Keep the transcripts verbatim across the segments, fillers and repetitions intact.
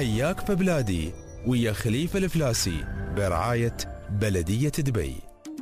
حياك في بلادي ويا خليفة الفلاسي برعاية بلدية دبي.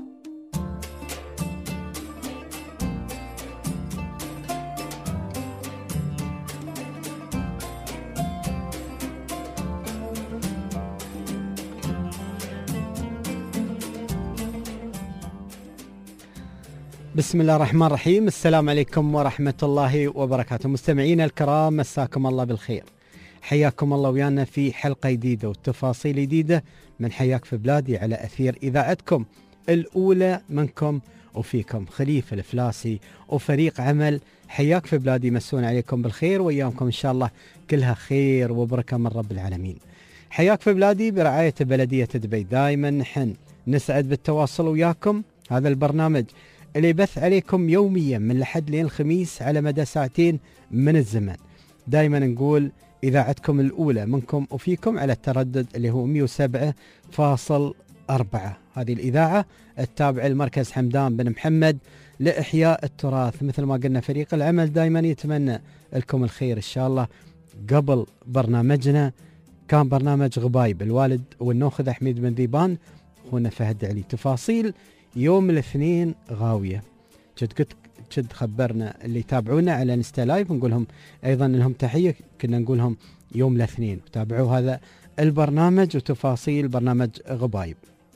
بسم الله الرحمن الرحيم. السلام عليكم ورحمة الله وبركاته. مستمعينا الكرام، مساكم الله بالخير. حياكم الله ويانا في حلقة جديدة وتفاصيل جديدة من حياك في بلادي على أثير إذاعتكم الأولى منكم وفيكم خليفة الفلاسي وفريق عمل حياك في بلادي. يمسون عليكم بالخير وإياكم إن شاء الله كلها خير وبركة من رب العالمين. حياك في بلادي برعاية بلدية دبي. دائما نحن نسعد بالتواصل وياكم. هذا البرنامج اللي يبث عليكم يوميا من الأحد لين الخميس على مدى ساعتين من الزمن. دائما نقول إذاعتكم الأولى منكم وفيكم على التردد اللي هو مئة وسبعة فاصلة أربعة. هذه الإذاعة التابعة لمركز حمدان بن محمد لإحياء التراث. مثل ما قلنا فريق العمل دائما يتمنى لكم الخير إن شاء الله. قبل برنامجنا كان برنامج غبايب الوالد والنوخذ حميد بن ذيبان، هنا فهد علي. تفاصيل يوم الاثنين غاوية. جد قلت جد خبرنا اللي يتابعونا على انستا لايف، نقول لهم ايضا لهم تحية. كنا نقول لهم يوم الاثنين تابعوا هذا البرنامج وتفاصيل برنامج غبايب.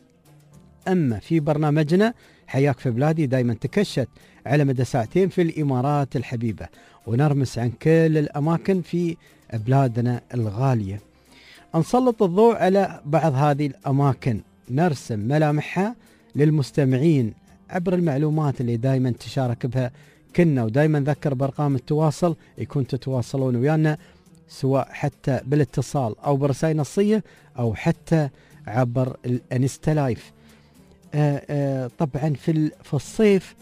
اما في برنامجنا حياك في بلادي دائما تكشت على مدى ساعتين في الامارات الحبيبة، ونرمس عن كل الاماكن في بلادنا الغالية. نسلط الضوء على بعض هذه الاماكن، نرسم ملامحها للمستمعين عبر المعلومات اللي دائما تشارك بها كنا. ودائما نذكر بارقام التواصل، يكون تتواصلون ويانا سواء حتى بالاتصال او برسائل نصيه او حتى عبر الانستا لايف. آآ آآ طبعا في في الصيف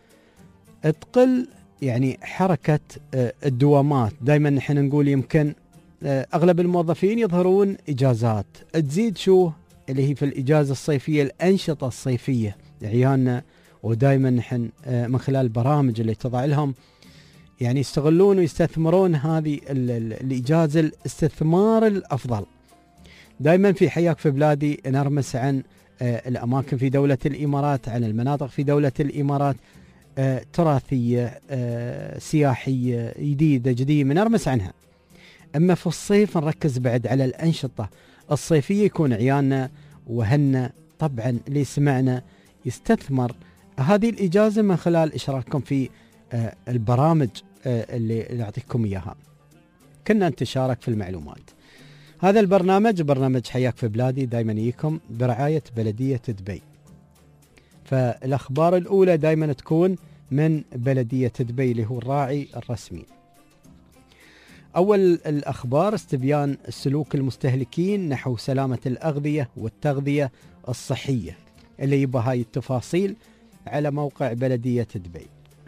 تقل يعني حركه الدوامات. دائما نحن نقول يمكن اغلب الموظفين يظهرون اجازات، تزيد شو اللي هي في الإجازة الصيفية الأنشطة الصيفية عيالنا. ودائما نحن من خلال البرامج اللي تضع لهم يعني يستغلون ويستثمرون هذه الإجازة الاستثمار الأفضل. دائما في حياك في بلادي نرمس عن الأماكن في دولة الإمارات، عن المناطق في دولة الإمارات تراثية سياحية جديدة جديدة نرمس عنها. أما في الصيف نركز بعد على الأنشطة الصيفية، يكون عيالنا وهنا طبعا اللي سمعنا يستثمر هذه الإجازة من خلال إشراككم في آه البرامج آه اللي نعطيكم إياها. كنا نتشارك في المعلومات. هذا البرنامج برنامج حياك في بلادي دائما يجيكم برعاية بلدية دبي. فالأخبار الأولى دائما تكون من بلدية دبي اللي هو الراعي الرسمي. أول الأخبار استبيان سلوك المستهلكين نحو سلامة الأغذية والتغذية الصحية، اللي يبقى هاي التفاصيل على موقع بلدية دبي.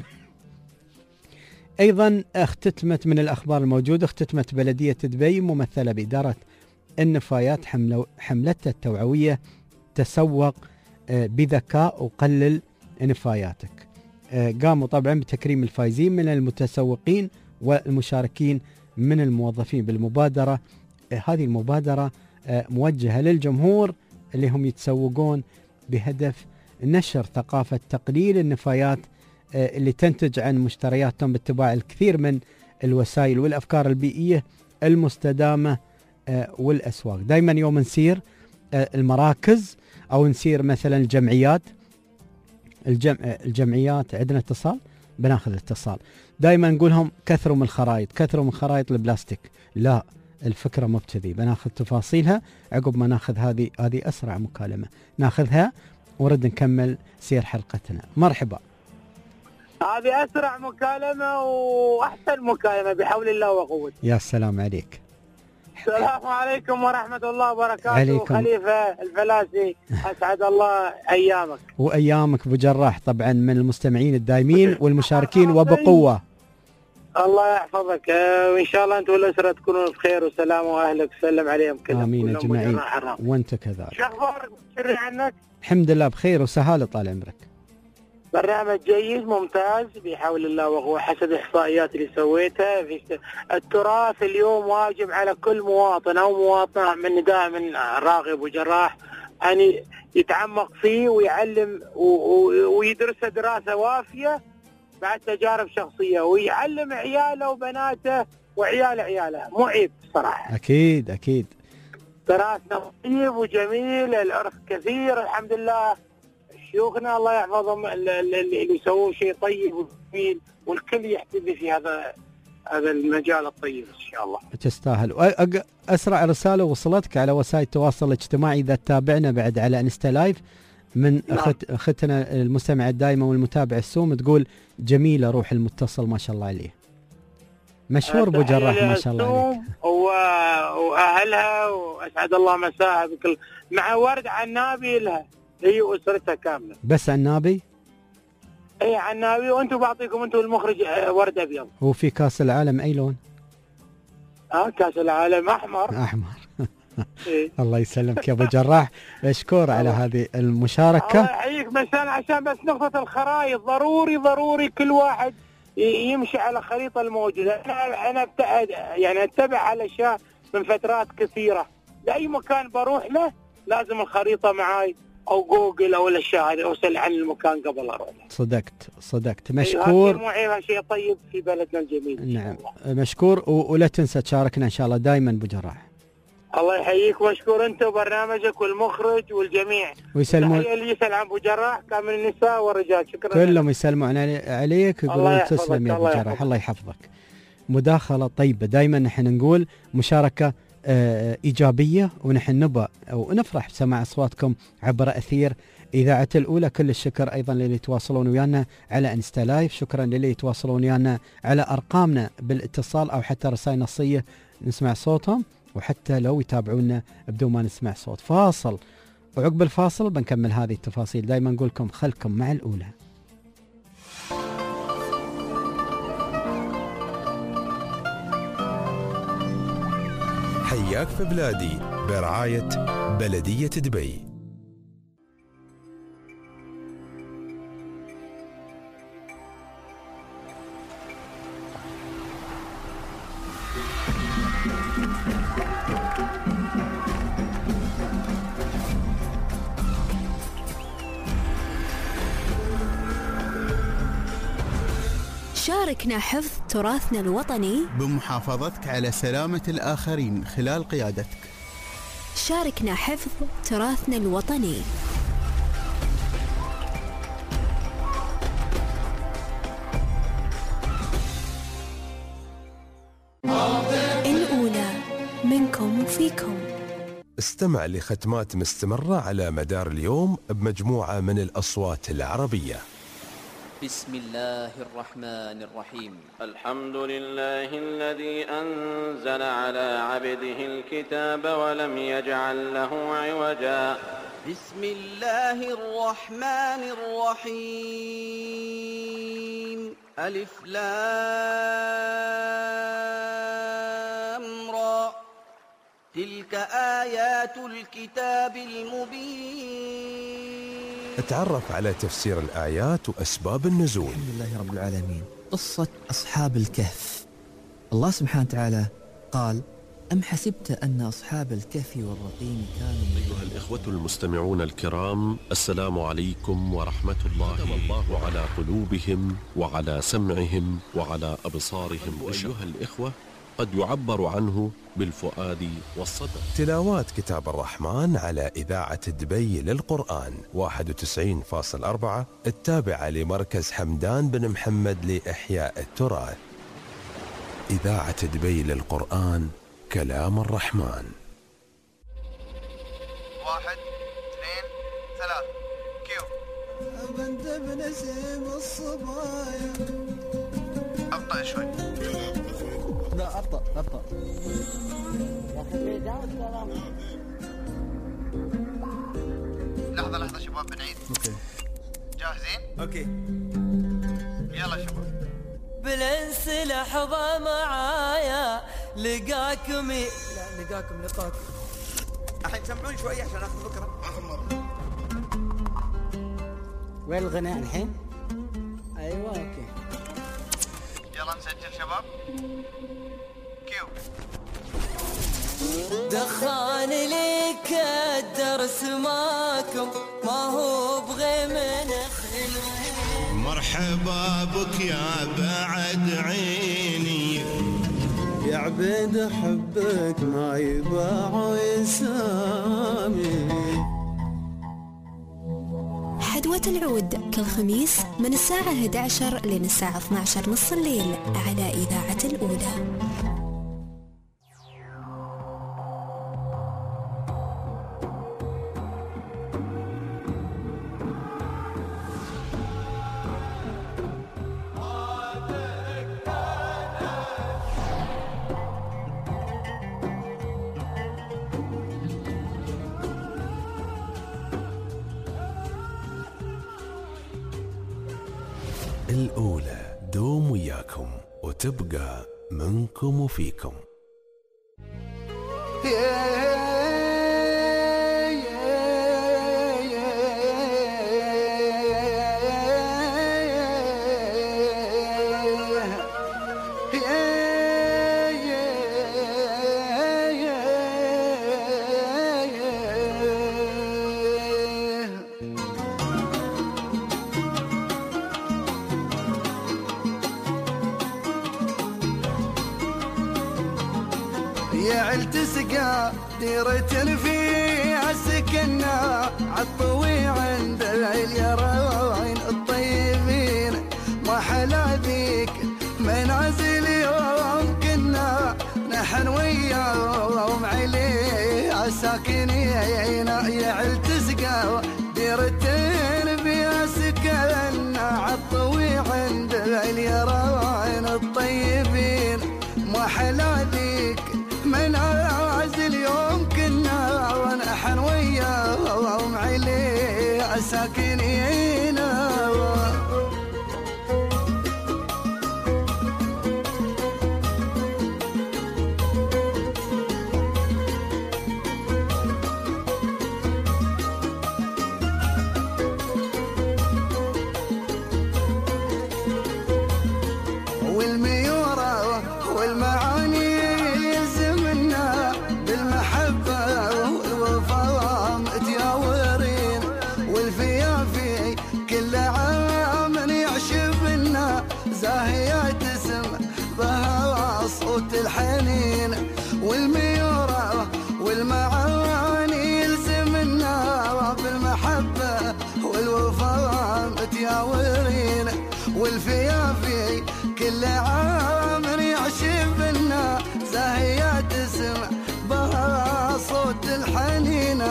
أيضا اختتمت من الأخبار الموجودة، اختتمت بلدية دبي ممثلة بإدارة النفايات حملتها التوعوية تسوق بذكاء وقلل نفاياتك. قاموا طبعا بتكريم الفائزين من المتسوقين والمشاركين من الموظفين بالمبادرة. هذه المبادرة موجهة للجمهور اللي هم يتسوقون بهدف نشر ثقافة تقليل النفايات اللي تنتج عن مشترياتهم باتباع الكثير من الوسائل والأفكار البيئية المستدامة والأسواق. دائما يوم نسير المراكز أو نسير مثلا الجمعيات الجمع الجمعيات عندنا اتصال بناخذ اتصال. دائما نقولهم كثروا من الخرائط، كثروا من خرائط البلاستيك. لا، الفكرة مو بكذي. بناخذ تفاصيلها عقب ما ناخذ هذه هذه أسرع مكالمة ناخذها ورد نكمل سير حلقتنا. مرحبا. هذه أسرع مكالمة وأحسن مكالمة بحول الله وقوته. يا سلام عليك. السلام عليكم ورحمة الله وبركاته. عليكم. خليفة الفلاسي، أسعد الله أيامك وأيامك أبو جراح، طبعا من المستمعين الدائمين والمشاركين وبقوة. الله يحفظك، وإن شاء الله أنت والأسرة تكونون بخير وسلام وأهلك وسلم عليهم كلهم. آمين أجمعين وأنت كذلك. شو أخبارك؟ شري عنك. الحمد لله بخير وسهالة طال عمرك. برنامج جيد ممتاز بحول الله وهو حسب الإحصائيات اللي سويتها. في التراث اليوم واجب على كل مواطن أو مواطنة من دائما راغب وجراح أن يتعمق فيه ويعلم ويدرسه دراسة وافية بعد تجارب شخصية، ويعلم عياله وبناته وعيال عياله. مو عيب صراحة. أكيد أكيد. تراثنا طيب وجميل، العرف كثير الحمد لله. شيوخنا الله يحفظهم اللي يسوون شيء طيب وجميل، والكل يحتذي في هذا هذا المجال الطيب ان شاء الله. تستاهل. اسرع رساله وصلتك على وسائل التواصل الاجتماعي اذا تتابعنا بعد على انستا لايف من نعم. اختنا المستمع الدائمه والمتابع السوم تقول جميله روح المتصل ما شاء الله عليه. مشهور ابو جراح ما شاء الله عليك. واهلها واسعد الله مساها بكل، مع ورد عنابي لها هي واسرتها كامله. بس عنابي؟ اي عنابي. وانتم بعطيكم انتم المخرج ورد ابيض. هو في كاس العالم اي لون؟ اه كاس العالم احمر. احمر. إيه؟ الله يسلمك يا ابو جراح، مشكور على هذه المشاركه. الله يحييك. مثلا عشان بس نقطه الخرائط، ضروري ضروري كل واحد يمشي على خريطه الموجوده. انا انا ابتعد يعني اتبع على اشياء من فترات كثيره، لاي مكان بروح له لازم الخريطه معاي او جوجل او الاشياء هذه، اوصل عن المكان قبل اروح. صدقت صدقت. مشكور. مو عيب، شيء طيب في بلدنا الجميل. نعم مشكور، ولا تنسى تشاركنا ان شاء الله دائما ابو جراح. الله يحييك. مشكور انت وبرنامجك والمخرج والجميع. ويسلمون اللي يسال عن ابو جراح كان من النساء والرجال. شكرا. كلهم يسلمون عليك ويقولون تسلم يا ابو جراح. الله يحفظك. مداخله طيبه. دائما نحن نقول مشاركه آه إيجابية، ونحن نبى ونفرح بسماع أصواتكم عبر أثير إذاعة الأولى. كل الشكر أيضا للي يتواصلون ويانا على انستا لايف. شكرا للي يتواصلون ويانا على أرقامنا بالاتصال أو حتى رسائل نصية نسمع صوتهم، وحتى لو يتابعونا بدون ما نسمع صوت. فاصل، وعقب الفاصل بنكمل هذه التفاصيل. دائما نقول لكم خلكم مع الأولى. حياك في بلادي برعاية بلدية دبي. شاركنا حفظ تراثنا الوطني بمحافظتك على سلامة الآخرين خلال قيادتك. شاركنا حفظ تراثنا الوطني. الأولى منكم وفيكم. استمع لختمات مستمرة على مدار اليوم بمجموعة من الأصوات العربية. بسم الله الرحمن الرحيم. الحمد لله الذي أنزل على عبده الكتاب ولم يجعل له عوجا. بسم الله الرحمن الرحيم. ألف لام را. تلك آيات الكتاب المبين. اتعرف على تفسير الآيات وأسباب النزول. الحمد لله رب العالمين. قصة أصحاب الكهف. الله سبحانه وتعالى قال: أم حسبت أن أصحاب الكهف والرقيم كانوا. أيها الإخوة المستمعون الكرام، السلام عليكم ورحمة الله. ختم الله على قلوبهم وعلى سمعهم وعلى أبصارهم غشاوة. أيها الإخوة، قد يعبر عنه بالفؤاد والصدر. تلاوات كتاب الرحمن على إذاعة دبي للقرآن واحد وتسعين فاصلة أربعة التابعة لمركز حمدان بن محمد لإحياء التراث. إذاعة دبي للقرآن، كلام الرحمن. واحد اثنين ثلاث كيو. بنت بنسيم الصبايا. أبطأ شوي. لا أبطأ أبطأ. لحظة لحظة شباب بنعيد. أوكي. جاهزين؟ أوكي. يلا شباب. بالانس لحظة معايا لقاكم. لا لقاكم لقاكم. الحين سمعون شوي عشان آخذ فكرة. آخر مرة. وين الغناء الحين؟ شباب؟ كيو دخان ليك الدرس ماكم ما هو بغيم نخلو. مرحبا بك يا بعد عيني يا عبيد حبك ما يباع يسامي. حدوة العود كل خميس من الساعة إحدى عشرة لين الساعة اثني عشر نص الليل على إذاعة الأولى. الأولى دوم وياكم وتبقى منكم وفيكم. يا عيل تسقى ديرة فيها سكننا عالطوي عند اليراعين الطيبين. ما حلا ذيك منازل يوم كنا نحن وياهم عليها ساكنين. يا عيل تسقى ديرة فيها سكننا عالطوي عند اليراعين الطيبين. ما حلا ذيك منازل يوم كنا ونحن وياهم عليه ساكنين. والميورة والمعاني يلزمنا بالمحبة والوفاء متياورين. والفيافي كل عام يعشبنا زاهيات اسم بها صوت الحنين. والميورة والمعاني يلزمنا بالمحبة والوفاء متياورين. والفيافي كل عام يعشبنا زاهيات اسم بها صوت الحنين.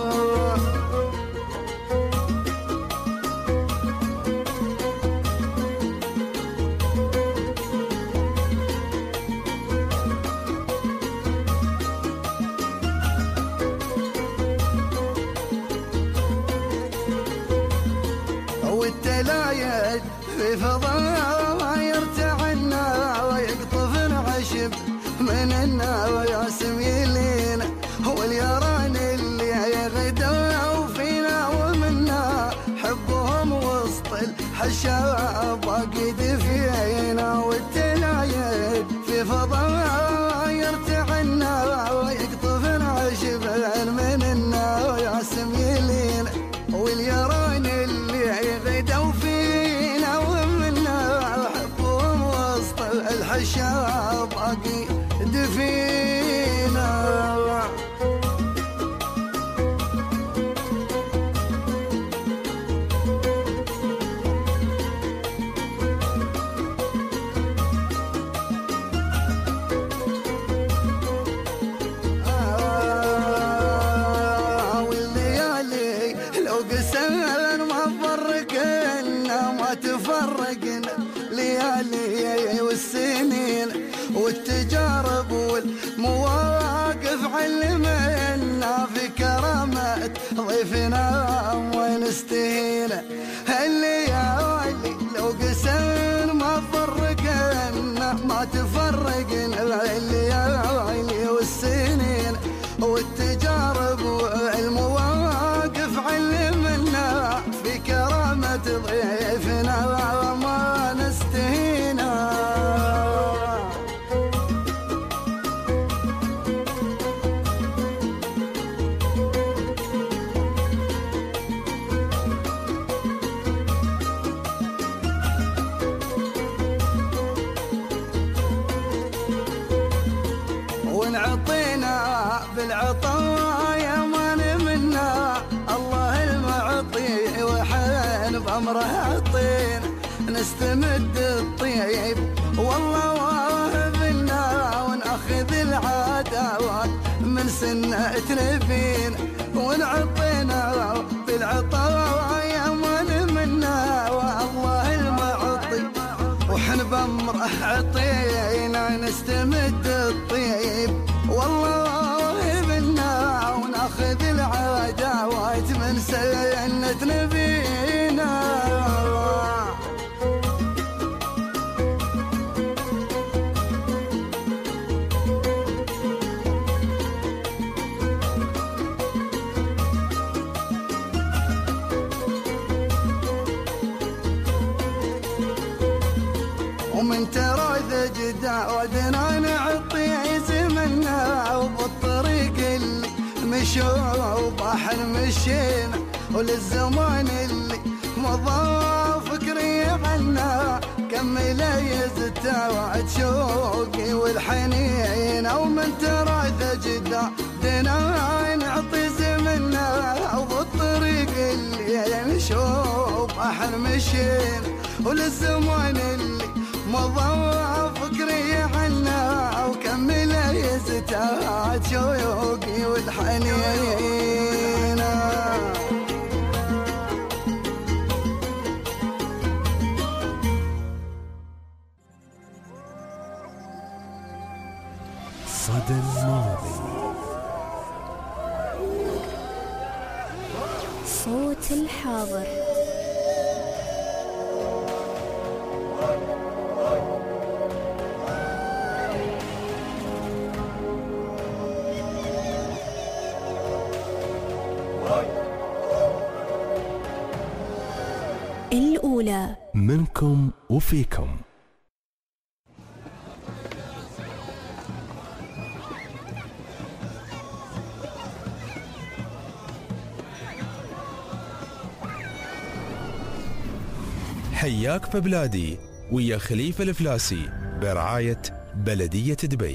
والتلايد في فضاء يرتعنا ويقطف العشب من الناس ميلين. واليران اللي يغدوا فينا ومنا حبهم وسط الحشاب باقي دفينا. والتلايد في فضاء يرتعنا ويقطف العشب من الناس ميلين. واليران اللي يغدوا فينا ومنا حبهم وسط الحشاب باقي دفينا. والليالي لو قسمنا ما فرقنا ما تفرقنا ليالي والسنين. والتجارب والمواقف علمنا في كرامة ضيفنا ونستهينا. الليالي لو قسمنا ما فرقنا ما تفرقنا الليالي والسنين. والتجارب والمواقف علمنا في كرامة ضيفنا وما نستهينا. بأمره الطين نستمد الطيب والله واهبنا ونأخذ العداوات من سنة نبين ونعطينا بالعطايا من منا والله المعطي وحن بأمره عطينا نستمد الطيب والله واهبنا ونأخذ العداوات من سنة نبينا. ومن ترى ذا جدا ودنا نعطي زمنا وبالطريق اللي مشوا وباحر مشينا وللزمان اللي مضى فكري عنا كمل يزتوعد شوقي والحنين. ومن ترى ذا جدا دنا نعطي زمنا وبالطريق اللي مشوا وباحر مشينا وللزمان اللي مضى فكري عنا وكمل يزتاد شوقي والحنين. صدى الماضي صوت الحاضر الأولى منكم وفيكم. حياك في بلادي ويا خليفة الفلاسي برعاية بلدية دبي.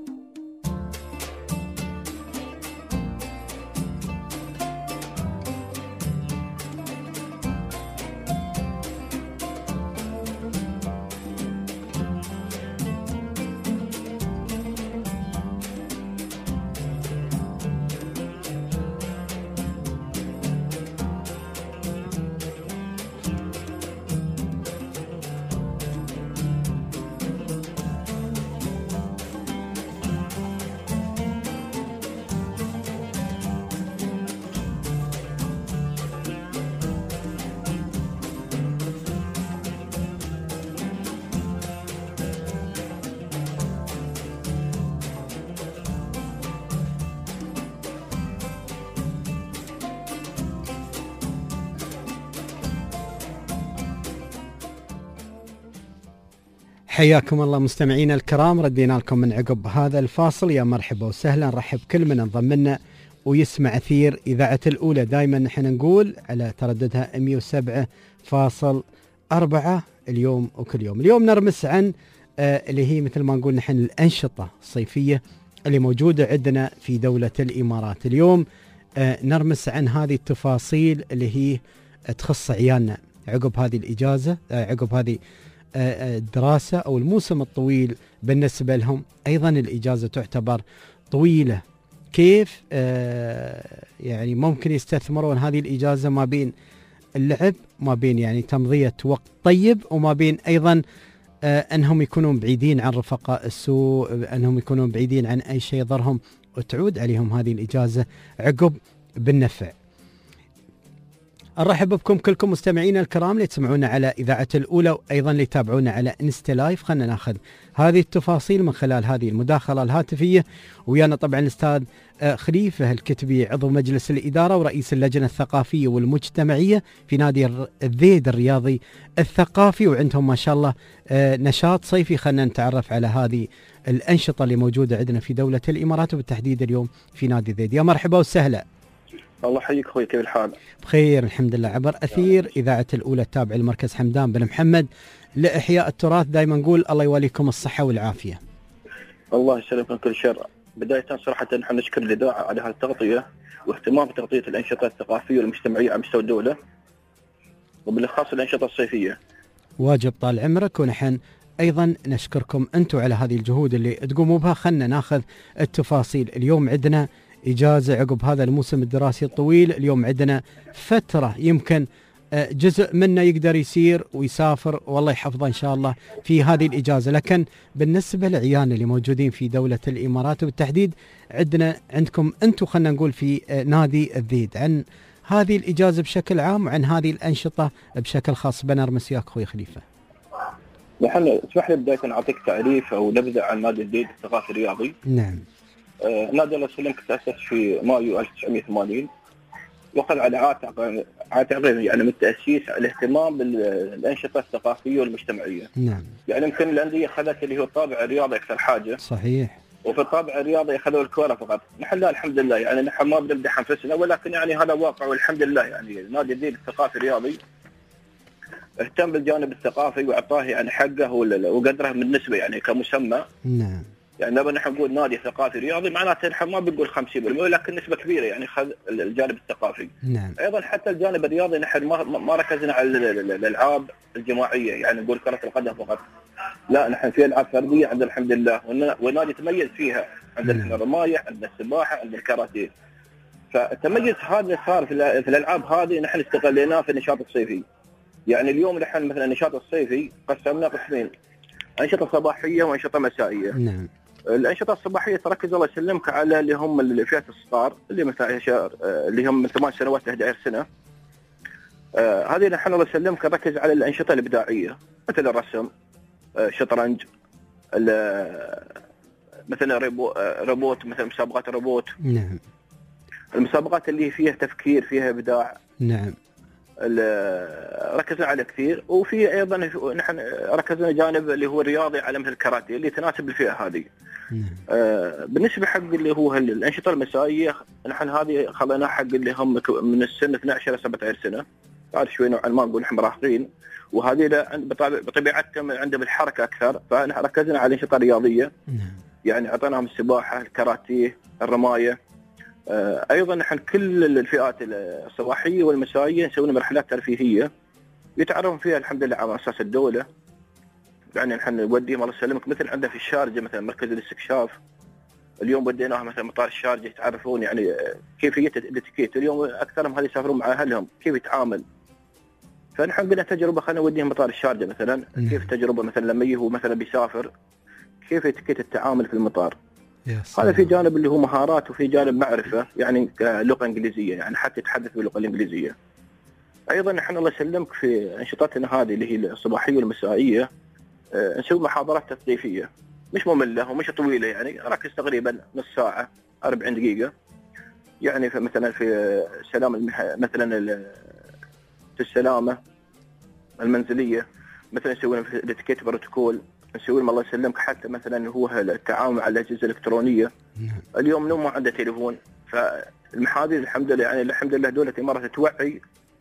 حياكم الله مستمعينا الكرام، ردينا لكم من عقب هذا الفاصل. يا مرحبا وسهلا، نرحب كل من انضم لنا ويسمع أثير إذاعة الأولى. دائما نحن نقول على ترددها مئة وسبعة فاصل أربعة اليوم وكل يوم. اليوم نرمس عن آه اللي هي مثل ما نقول نحن الأنشطة الصيفية اللي موجودة عندنا في دولة الإمارات. اليوم آه نرمس عن هذه التفاصيل اللي هي تخص عيالنا عقب هذه الإجازة، آه عقب هذه الدراسة أو الموسم الطويل بالنسبة لهم. أيضا الإجازة تعتبر طويلة، كيف آه يعني ممكن يستثمرون هذه الإجازة ما بين اللعب، ما بين يعني تمضية وقت طيب، وما بين أيضا آه أنهم يكونون بعيدين عن رفقاء السوء، أنهم يكونون بعيدين عن أي شيء يضرهم، وتعود عليهم هذه الإجازة عقب بالنفع. أرحب بكم كلكم مستمعينا الكرام اللي تسمعونا على إذاعة الأولى، وأيضا اللي تابعونا على إنستا لايف. خلنا ناخذ هذه التفاصيل من خلال هذه المداخلة الهاتفية. ويانا طبعا الأستاذ خليفة الكتبي، عضو مجلس الإدارة ورئيس اللجنة الثقافية والمجتمعية في نادي الذيد الرياضي الثقافي، وعندهم ما شاء الله نشاط صيفي. خلنا نتعرف على هذه الأنشطة اللي موجودة عندنا في دولة الإمارات وبالتحديد اليوم في نادي الذيد. يا مرحبا وسهلا. الله يحييك اخوي، كيف الحال؟ بخير الحمد لله. عبر اثير اذاعه الاولى التابعه لمركز حمدان بن محمد لاحياء التراث، دائما نقول الله يوليكم الصحه والعافيه. الله يسلمك من كل شر. بدايه صراحه نحن نشكر الاذاعه على هذه التغطيه واهتمام بتغطيه الانشطه الثقافيه والمجتمعيه على مستوى الدوله. وبالاخص الانشطه الصيفيه. واجب طال عمرك، ونحن ايضا نشكركم انتم على هذه الجهود اللي تقوموا بها. خلنا ناخذ التفاصيل. اليوم عندنا اجازه عقب هذا الموسم الدراسي الطويل، اليوم عندنا فتره يمكن جزء منه يقدر يسير ويسافر والله يحفظه ان شاء الله في هذه الاجازه، لكن بالنسبه لعيالنا اللي موجودين في دوله الامارات وبالتحديد عندنا عندكم انتم خلينا نقول في نادي الذيد، عن هذه الاجازه بشكل عام وعن هذه الانشطه بشكل خاص. بنرمس وياك اخوي خليفه. نحن اسمح لي بدايه اعطيك تعريف او نبذه عن نادي الذيد الثقافي الرياضي. نعم. آه نادي الله يسلمك تاسس في مايو ألف وتسعمئة وثمانين، وقد على عاتق عاتق يعني من التاسيس الاهتمام بالانشطه الثقافيه والمجتمعيه. نعم. يعني يمكن الانديه اخذت اللي هو الطابع الرياضي اكثر حاجه. صحيح. وفي الطابع الرياضي اخذوا الكره فقط. نحن لا الحمد لله يعني نحن ما بنمدح انفسنا، ولكن يعني هذا واقع والحمد لله. يعني نادي الذيد الثقافي الرياضي اهتم بالجانب الثقافي واعطاه يعني حقه وقدره بالنسبه يعني كمسمى. نعم. يعني لما نحن نقول نادي ثقافي رياضي معناته نحن ما بنقول خمسين بالمئة، ولكن نسبه كبيره يعني خذ الجانب الثقافي. نعم. ايضا حتى الجانب الرياضي نحن ما ما ركزنا على الالعاب الجماعيه، يعني نقول كره القدم فقط. لا نحن في العاب فرديه عندنا الحمد لله، والنادي تميز فيها. عندنا نعم. الرمايه، عندنا السباحه، عندنا الكاراتيه. فالتميز هذا صار في, في الالعاب هذه نحن استغليناه في النشاط الصيفي. يعني اليوم نحن مثلا النشاط الصيفي قسمناه قسمين، انشطه صباحيه وانشطه مسائيه. نعم. الانشطه الصباحيه تركز الله يسلمك على اللي هم الفئات الصغار اللي مثلا اللي هم من ثمان سنوات ل أحد عشر سنه. آه هذه نحن الله يسلمك نركز على الانشطه الابداعيه مثل الرسم، آه شطرنج، مثلا روبوت، مثل مسابقات الروبوت. نعم. المسابقات اللي فيها تفكير فيها ابداع. نعم. ركزنا على كثير. وفي ايضا نحن ركزنا جانب اللي هو الرياضي على مثل الكاراتيه اللي تناسب الفئه هذه. نعم. آه بالنسبه حق اللي هو الانشطه المسائيه نحن هذه خليناها حق اللي هم من السن اثني عشر الى سبعة عشر سنه، تعرف شوي نوعا ما نقول نحن مراهقين، وهذه بطبيعتهم عندهم الحركه اكثر، فنحن ركزنا على الانشطه الرياضيه. نعم. يعني اعطيناهم السباحه، الكاراتيه، الرمايه. آه ايضا نحن كل الفئات الصباحيه والمسائيه نسوي رحلات ترفيهيه يتعرفون فيها الحمد لله على اساس الدوله. يعني نحن نوديهم الله يسلمك مثل عندنا في الشارجه مثلا مركز الاستكشاف، اليوم وديناها مثلا مطار الشارجه يتعرفون يعني كيفيه الاتيكيت. اليوم اكثرهم هذه يسافرون مع اهلهم كيف يتعامل. فنحن قلنا تجربه خلينا نوديهم مطار الشارجه مثلا. م. كيف تجربه مثلا لما هو مثلا بيسافر كيف اتيكيت التعامل في المطار. هذا في جانب اللي هو مهارات وفي جانب معرفه يعني لغه انجليزيه، يعني حتى يتحدث باللغه الانجليزيه. ايضا نحن الله يسلمك في انشطتنا هذه اللي هي الصباحيه والمسائيه أه نسوي محاضرات تثقيفيه مش ممله ومش طويله، يعني ركز تقريبا نص ساعه أربعين دقيقه. يعني في مثلا في سلام المح... مثلا في السلامه المنزليه مثلا نسوي في الاتيكيت بروتوكول، نسوي الله يسلمك حتى مثلا هو التعامل على الاجهزه الالكترونيه. اليوم نوم ما عنده تليفون، فالمحاضر الحمد لله يعني الحمد لله دوله الامارات توعي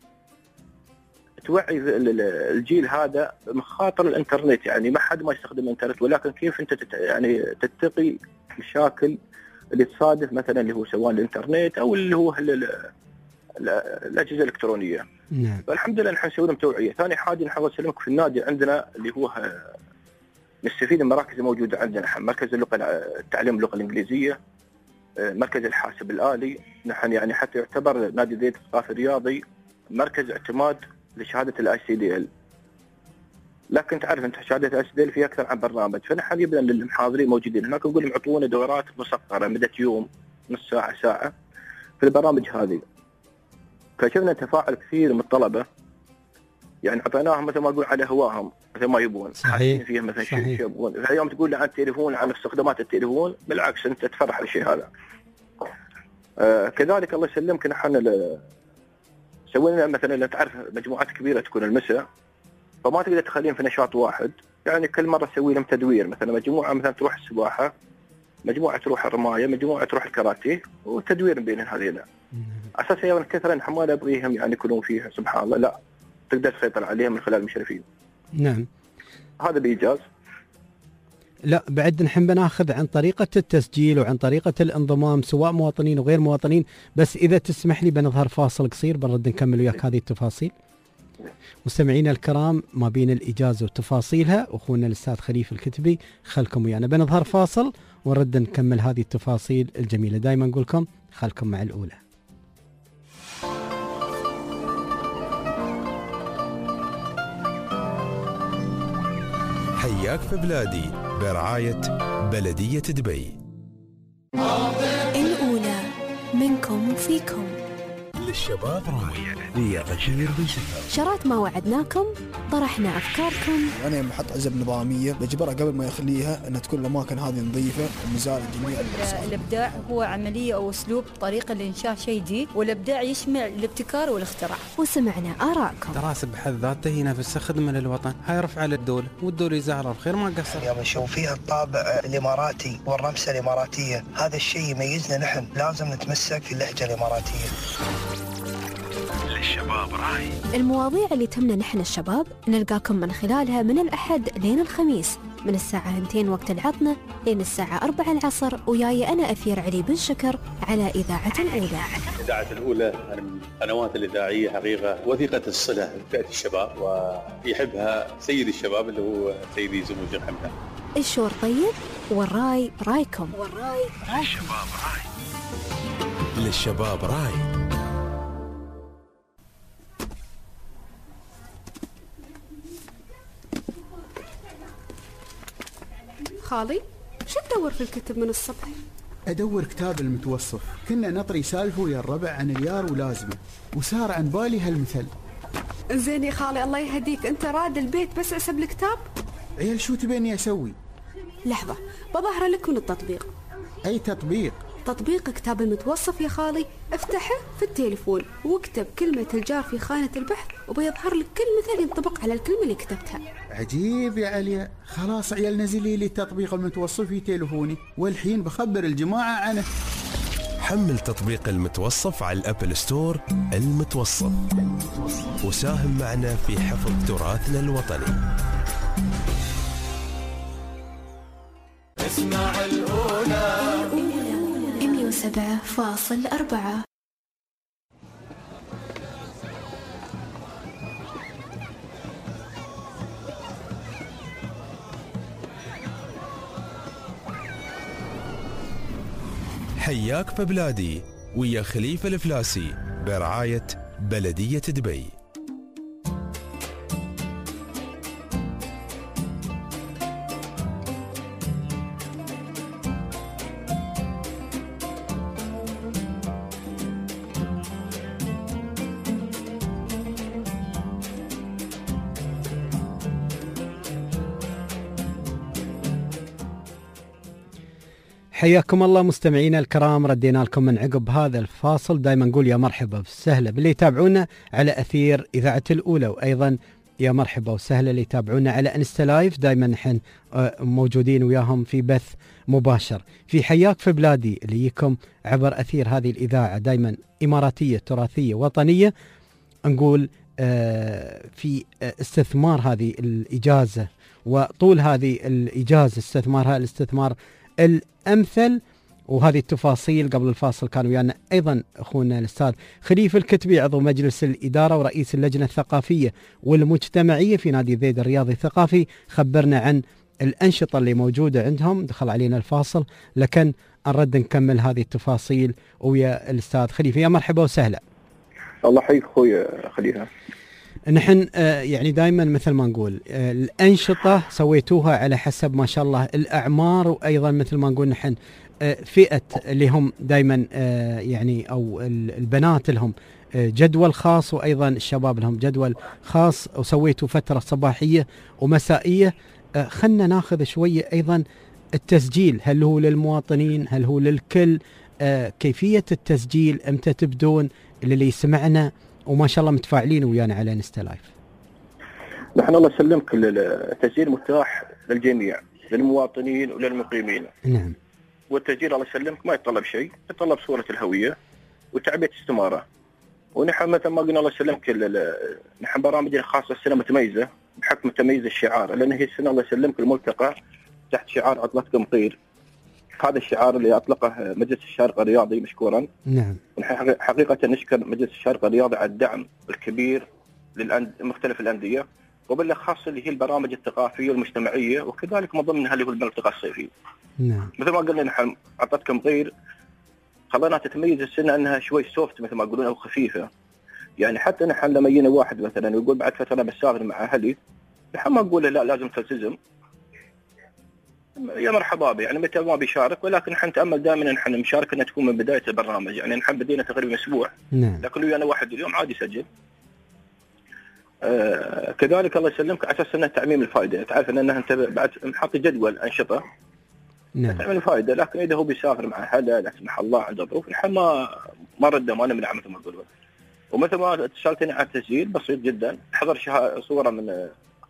توعي الجيل هذا مخاطر الانترنت. يعني ما حد ما يستخدم الانترنت، ولكن كيف انت تت يعني تتقي مشاكل اللي تصادف مثلا اللي هو سواء الانترنت او اللي هو الاجهزه الالكترونيه. نعم. فالحمد لله نحن نسوي لهم توعيه. ثاني حاجه نحاول نسلمك في النادي عندنا اللي هو نستفيد من المراكز الموجوده عندنا، مركز اللغه التعليم اللغه الانجليزيه، مركز الحاسب الالي. نحن يعني حتى يعتبر نادي الذيد الثقافي الرياضي مركز اعتماد لشهاده الاي سي دي ال. لكن تعرف انت شهاده الاي سي دي ال في اكثر عن برنامج، فنحن يبدا للمحاضرين موجودين هناك نقول لهم اعطونا دورات مسقره مده يوم نص ساعه ساعه في البرامج هذه. فشفنا تفاعل كثير من الطلبه، يعني اعطيناهم مثل ما اقول على هواهم مثل ما يبون. صحيح. فيها مثلا شيء يبون. اليوم تقول له عن التليفون عن استخدامات التليفون، بالعكس انت تفرح الشيء هذا. آه كذلك الله يسلمك نحن سوينا مثلا تعرف مجموعات كبيره تكون المساء، فما تقدر تخليهم في نشاط واحد، يعني كل مره تسوي لهم تدوير. مثلا مجموعه مثلا تروح السباحه، مجموعه تروح الرمايه، مجموعه تروح الكاراتيه، وتدوير بين هذين. اساسا من كثره نحن ما نبغيهم يعني يكونون فيها سبحان الله، لا تقدر تسيطر عليهم من خلال المشرفين. نعم. هذا بإيجاز. لا بعد نحن بناخذ عن طريقة التسجيل وعن طريقة الانضمام سواء مواطنين وغير مواطنين، بس إذا تسمح لي بنظهر فاصل قصير بنرد نكمل وياك هذه التفاصيل. مستمعينا الكرام، ما بين الإجازة وتفاصيلها أخونا الأستاذ خليفة الكتبي، خلكم ويانا بنظهر فاصل ونرد نكمل هذه التفاصيل الجميلة. دائما نقول لكم خلكم مع الأولى. حياك في بلادي برعاية بلدية دبي. الأولى منكم وفيكم. للشباب راية ويا غشير بن شفا. شرات ما وعدناكم، طرحنا أفكاركم. أنا يوم أحط عزب نظامية بجبرها قبل ما يخليها أن تكون الأماكن هذه نظيفة ومزال جميع الأقسام. الإبداع هو عملية أو أسلوب طريقة لإنشاء شيء جديد، والإبداع يشمل الابتكار والاختراع. وسمعنا آراءكم. دراسة بحد ذاته هي نفسها خدمة للوطن، هاي رفع للدولة والدولة يزعرها الخير ما قصر. اليوم نشوف فيها الطابع الإماراتي والرمسة الإماراتية، هذا الشيء يميزنا نحن، لازم نتمسك في اللهجة الإماراتية. للشباب راي. المواضيع اللي تهمنا نحن الشباب نلقاكم من خلالها من الأحد لين الخميس من الساعة اثنتين وقت العطنة لين الساعة أربعة العصر، وياي أنا أثير علي بن شكر على إذاعة الأولى. إذاعة الأولى من القنوات الإذاعية حقيقة وثيقة الصلة بفئة الشباب، ويحبها سيد الشباب اللي هو سيدي زمو جن حمدان. الشور طيب والراي رايكم. والراي رايكم. للشباب راي. للشباب راي. خالي شو تدور في الكتب من الصبح؟ أدور كتاب المتوصف، كنا نطري سالفه ويا الربع عن اليار ولازمه، وصار عن بالي هالمثل. زين يا خالي الله يهديك، أنت راد البيت بس أسب الكتاب؟ عيال شو تبيني أسوي؟ لحظة بظهر لك من التطبيق. أي تطبيق؟ تطبيق كتاب المتوصف يا خالي، افتحه في التليفون واكتب كلمة الجار في خانة البحث وبيظهر لك كل مثل ينطبق على الكلمة اللي كتبتها. عجيب يا عليا، خلاص عيال نزلي لي التطبيق المتوصف في تليفوني والحين بخبر الجماعة عنه. حمل تطبيق المتوصف على الأبل ستور. المتوصف، وساهم معنا في حفظ تراثنا الوطني. اسمع الأولى مئة وسبعة فاصل أربعة. حياك في بلادي ويا خليفة الفلاسي برعاية بلدية دبي. حياكم الله مستمعينا الكرام، ردينا لكم من عقب هذا الفاصل. دائما نقول يا مرحبا وسهلا باللي يتابعونا على أثير إذاعة الأولى، وأيضا يا مرحبا وسهلا اللي يتابعونا على انستا لايف. دائما نحن موجودين وياهم في بث مباشر في حياك في بلادي اللي يكم عبر أثير هذه الإذاعة، دائما إماراتية تراثية وطنية. نقول في استثمار هذه الإجازة وطول هذه الإجازة استثمارها الاستثمار الأمثل. وهذه التفاصيل قبل الفاصل كان ويانا أيضا أخونا الأستاذ خليفة الكتبي عضو مجلس الإدارة ورئيس اللجنة الثقافية والمجتمعية في نادي ذيد الرياضي الثقافي، خبرنا عن الأنشطة اللي موجودة عندهم. دخل علينا الفاصل لكن نرد نكمل هذه التفاصيل ويا الأستاذ خليفة. يا مرحبا وسهلا. الله يحييك أخوي خليفة. نحن يعني دائما مثل ما نقول الأنشطة سويتوها على حسب ما شاء الله الأعمار، وأيضا مثل ما نقول نحن فئة اللي هم دائما يعني أو البنات لهم جدول خاص، وأيضا الشباب لهم جدول خاص، وسويتوا فترة صباحية ومسائية. خلنا ناخذ شوية أيضا التسجيل، هل هو للمواطنين هل هو للكل؟ كيفية التسجيل امتى تبدون اللي يسمعنا؟ وما شاء الله متفاعلين ويانا على انستا لايف. نحن الله يسلمك التسجيل متاح للجميع، للمواطنين وللمقيمين. نعم. والتسجيل الله يسلمك ما يتطلب شيء، يتطلب صورة الهوية وتعبئة استمارة. ونحن مثل ما قلنا الله يسلمك نحن برامجنا خاصة السنة متميزة بحكم تميز الشعار، لأن هي السنة الله يسلمك الملتقى تحت شعار عطلتكم طير. هذا الشعار اللي أطلقه مجلس الشارقة الرياضي مشكورا. نعم. ونحن حقيقة نشكر مجلس الشارقة الرياضي على الدعم الكبير لمختلف الأندية، وبالأخص اللي هي البرامج الثقافية والمجتمعية، وكذلك من ضمنها اللي هو الملتقى الصيفي. نعم. مثل ما قلنا نحن أعطتكم غير خلينا تتميز السنة أنها شوي سوفت مثل ما يقولون أو خفيفة. يعني حتى نحن لما يجينا واحد مثلا ويقول بعد فترة بسافر مع أهلي، نحن ما نقول لا لازم تلتزم، يا مرحبا به، يعني متى ما بيشارك، ولكن نحن نتأمل دائما نحن المشاركة أنها تكون من بداية البرنامج. يعني نحن بدينا تقريبا أسبوع، نعم. لكن ويانا واحد اليوم عادي يسجل. آه كذلك الله يسلمك على اساس انه تعميم الفائده، تعرف ان انت بعد محط جدول انشطه نعم. تعميم الفائده، لكن اذا هو بيسافر مع اهله لا سمح الله عنده ظروف، نحن ما ما رده ما نمنع مثل ما يقولون. ومثل ما اتصلتني على التسجيل بسيط جدا، حضر صوره من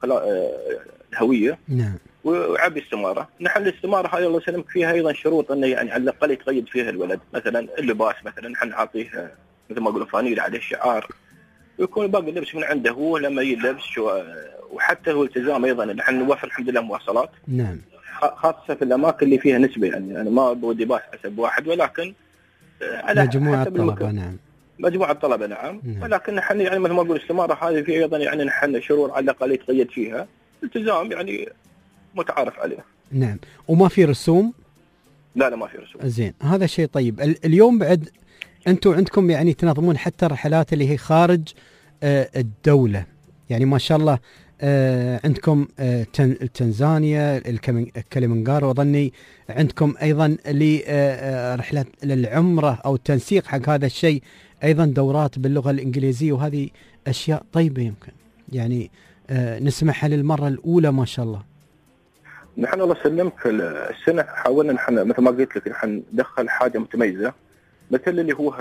الهويه نعم. وعبي استماره. نحن الاستماره هاي الله يسلمك فيها ايضا شروط انه يعني على الاقل يتقيد فيها الولد، مثلا اللباس مثلا نحن نعطيه مثل ما يقولون فانيله عليه الشعار، ويكون باقي اللبس من عنده هو لما يلبس شو، وحتى هو التزام ايضا نحن نوفر الحمد لله مواصلات. نعم. خاصه في الاماكن اللي فيها نسبه، يعني انا ما بودي باس حسب واحد، ولكن على مجموعه حسب طلبه. نعم. مجموعه طلبه نعم. نعم. ولكن نحن يعني مثل ما نقول الاستماره هذه في ايضا يعني نحن شرور على الاقل يتقيد فيها، التزام يعني متعارف عليه. نعم. وما في رسوم؟ لا لا ما في رسوم. زين، هذا شيء طيب. اليوم بعد انتم عندكم يعني تنظمون حتى الرحلات اللي هي خارج آه الدولة، يعني ما شاء الله آه عندكم آه تنزانيا، الكليمنجارو، وظني عندكم ايضا لرحلات للعمرة او التنسيق حق هذا الشيء، ايضا دورات باللغة الانجليزية، وهذه اشياء طيبة يمكن يعني آه نسمعها للمرة الاولى ما شاء الله. نحن الله يسلمك السنة حاولنا نحن مثل ما قلت لك نحن ندخل حاجة متميزة، مثل اللي هو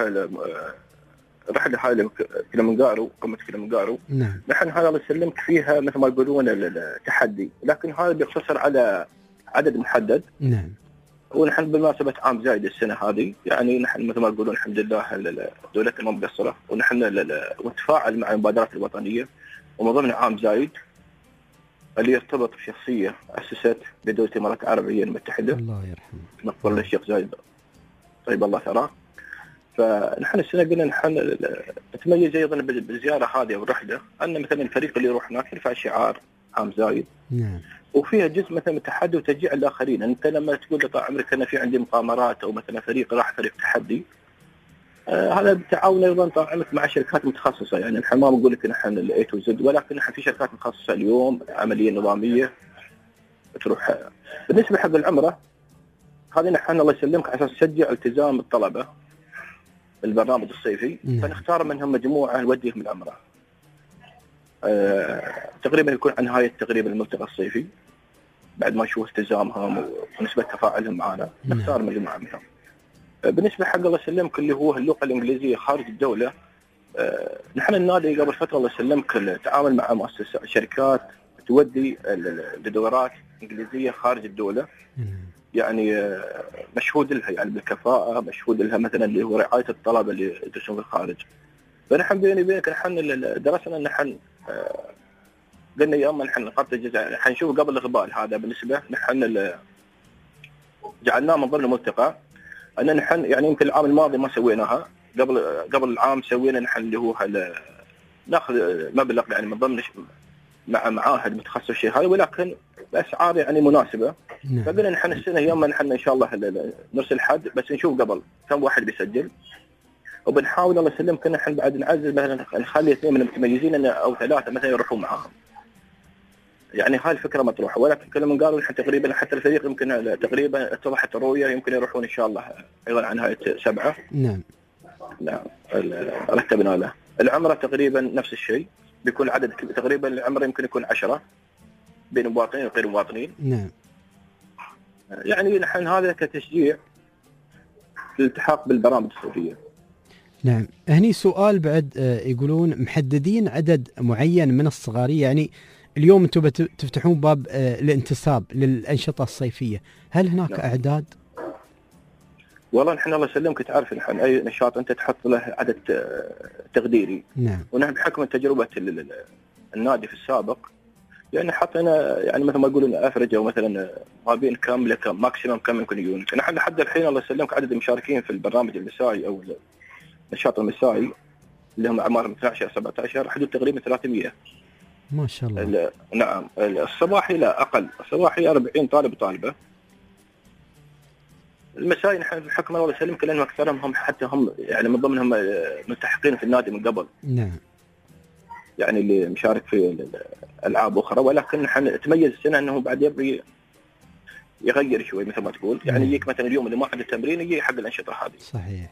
الرحلة هاي كليمنجارو، قمة كليمنجارو. نعم. نحن هذا الله يسلمك فيها مثل ما يقولون التحدي، لكن هذا بيقتصر على عدد محدد. نعم. ونحن بالمناسبة عام زايد السنة هذه، يعني نحن مثل ما يقولون الحمد لله دولتنا ما مقصرة، ونحن نتفاعل مع المبادرات الوطنية، ومن ضمن عام زايد اللي يرتبط بشخصية أسست بدولة الإمارات العربية المتحدة، الله يرحمه، نقول الشيخ زايد طيب الله ثراه. فنحن السنة قلنا نحن نتميز أيضا بالزيارة هذه والرحلة، أن مثلا الفريق اللي يروح هناك يرفع شعار عام زايد. نعم. وفيها جزء مثلا من التحدي وتشجيع الآخرين. أنت لما تقول طال عمرك أنا في عندي مقامرات أو مثلا فريق راح فريق تحدي، آه هذا بالتعاون أيضا طال عمرك مع شركات متخصصة. يعني نحن ما بنقول لك نحن الأي تو زد، ولكن نحن في شركات متخصصة اليوم عملية نظامية تروح. بالنسبة حق العمرة هذه نحن الله يسلمك على أساس تشجع التزام الطلبة البرنامج الصيفي. نعم. فنختار منهم مجموعة نوديهم العمرة. آه تقريبا يكون عن نهاية تقريبا الملتقى الصيفي، بعد ما نشوف التزامهم ونسبة تفاعلهم معنا نختار نعم. مجموعة منهم. آه بالنسبة حق الله يسلمك اللي هو اللغة الإنجليزية خارج الدولة، آه نحن النادي قبل فترة الله يسلمك التعامل مع مؤسسات شركات تودي لدورات إنجليزية خارج الدولة. نعم. يعني مشهود لها يعني بالكفاءة، مشهود لها مثلا اللي هو رعاية الطلبة اللي يدرسون في الخارج. فنحن بيني وبينك نحن درسنا نحن قلنا يا اما نحن نقطع الجزء حنشوف قبل الإقبال هذا بالنسبة نحن جعلناه من ضمن الملتقى، أن نحن يعني يمكن العام الماضي ما سويناها، قبل قبل العام سوينا نحن اللي هو ناخذ مبلغ يعني من ضمن مع معاهد متخصص شيء هذا، ولكن بأسعار يعني مناسبة. نعم. فقلنا نحن السنة يوم نحن إن شاء الله نرسل حد بس نشوف قبل كم واحد بيسجل، وبنحاول الله يسلمك نحن بعد نعزز مثلا نخلي اثنين من المتميزين أو ثلاثة مثلا يروحون معاهم. يعني هاي الفكرة مطروحة، ولكن كلام قالوا نحن تقريبا حتى الفريق يمكن تقريبا اتضحت الرؤية يمكن يروحون إن شاء الله أيضا عن نهاية سبعة. نعم. نعم رتبنا له. العمرة تقريبا نفس الشيء، بيكون عدد تقريبا العمرة يمكن يكون عشرة بين مواطنين وغير مواطنين. نعم. يعني نحن هذا كتشجيع للالتحاق بالبرامج الصيفية. نعم. هني سؤال بعد يقولون محددين عدد معين من الصغارية، يعني اليوم انتم تفتحون باب الانتساب للأنشطة الصيفية، هل هناك نعم. أعداد؟ والله نحن الله يسلمك تعرف نحن أي نشاط أنت تحط له عدد تقديري. نعم. ونحن بحكم تجربة النادي في السابق يعني حطينا يعني مثل ما يقولون أفرج أو مثلا ما بين كم لكم ماكسيمم كم يمكن يجون. نحن لحد الحين الله يسلمك عدد المشاركين في البرنامج المسائي أو النشاط المسائي اللي هم اعمارهم اثني عشر سبعة عشر حدود تقريبا ثلاثمية. ما شاء الله. نعم. الصباحي لا اقل، الصباحي أربعين طالب وطالبه. المسائي نحن بحكم الله يسلمك لانهم اكثرهم هم حتى هم يعني من ضمنهم ملتحقين في النادي من قبل. نعم. يعني اللي مشارك في الالعاب اخرى، ولكن نحن تميز السنه انه بعد يبغي يغير شوي مثل ما تقول، يعني يجيك مثلا اليوم اللي ما عنده تمرين يجي حق الانشطه هذه. صحيح.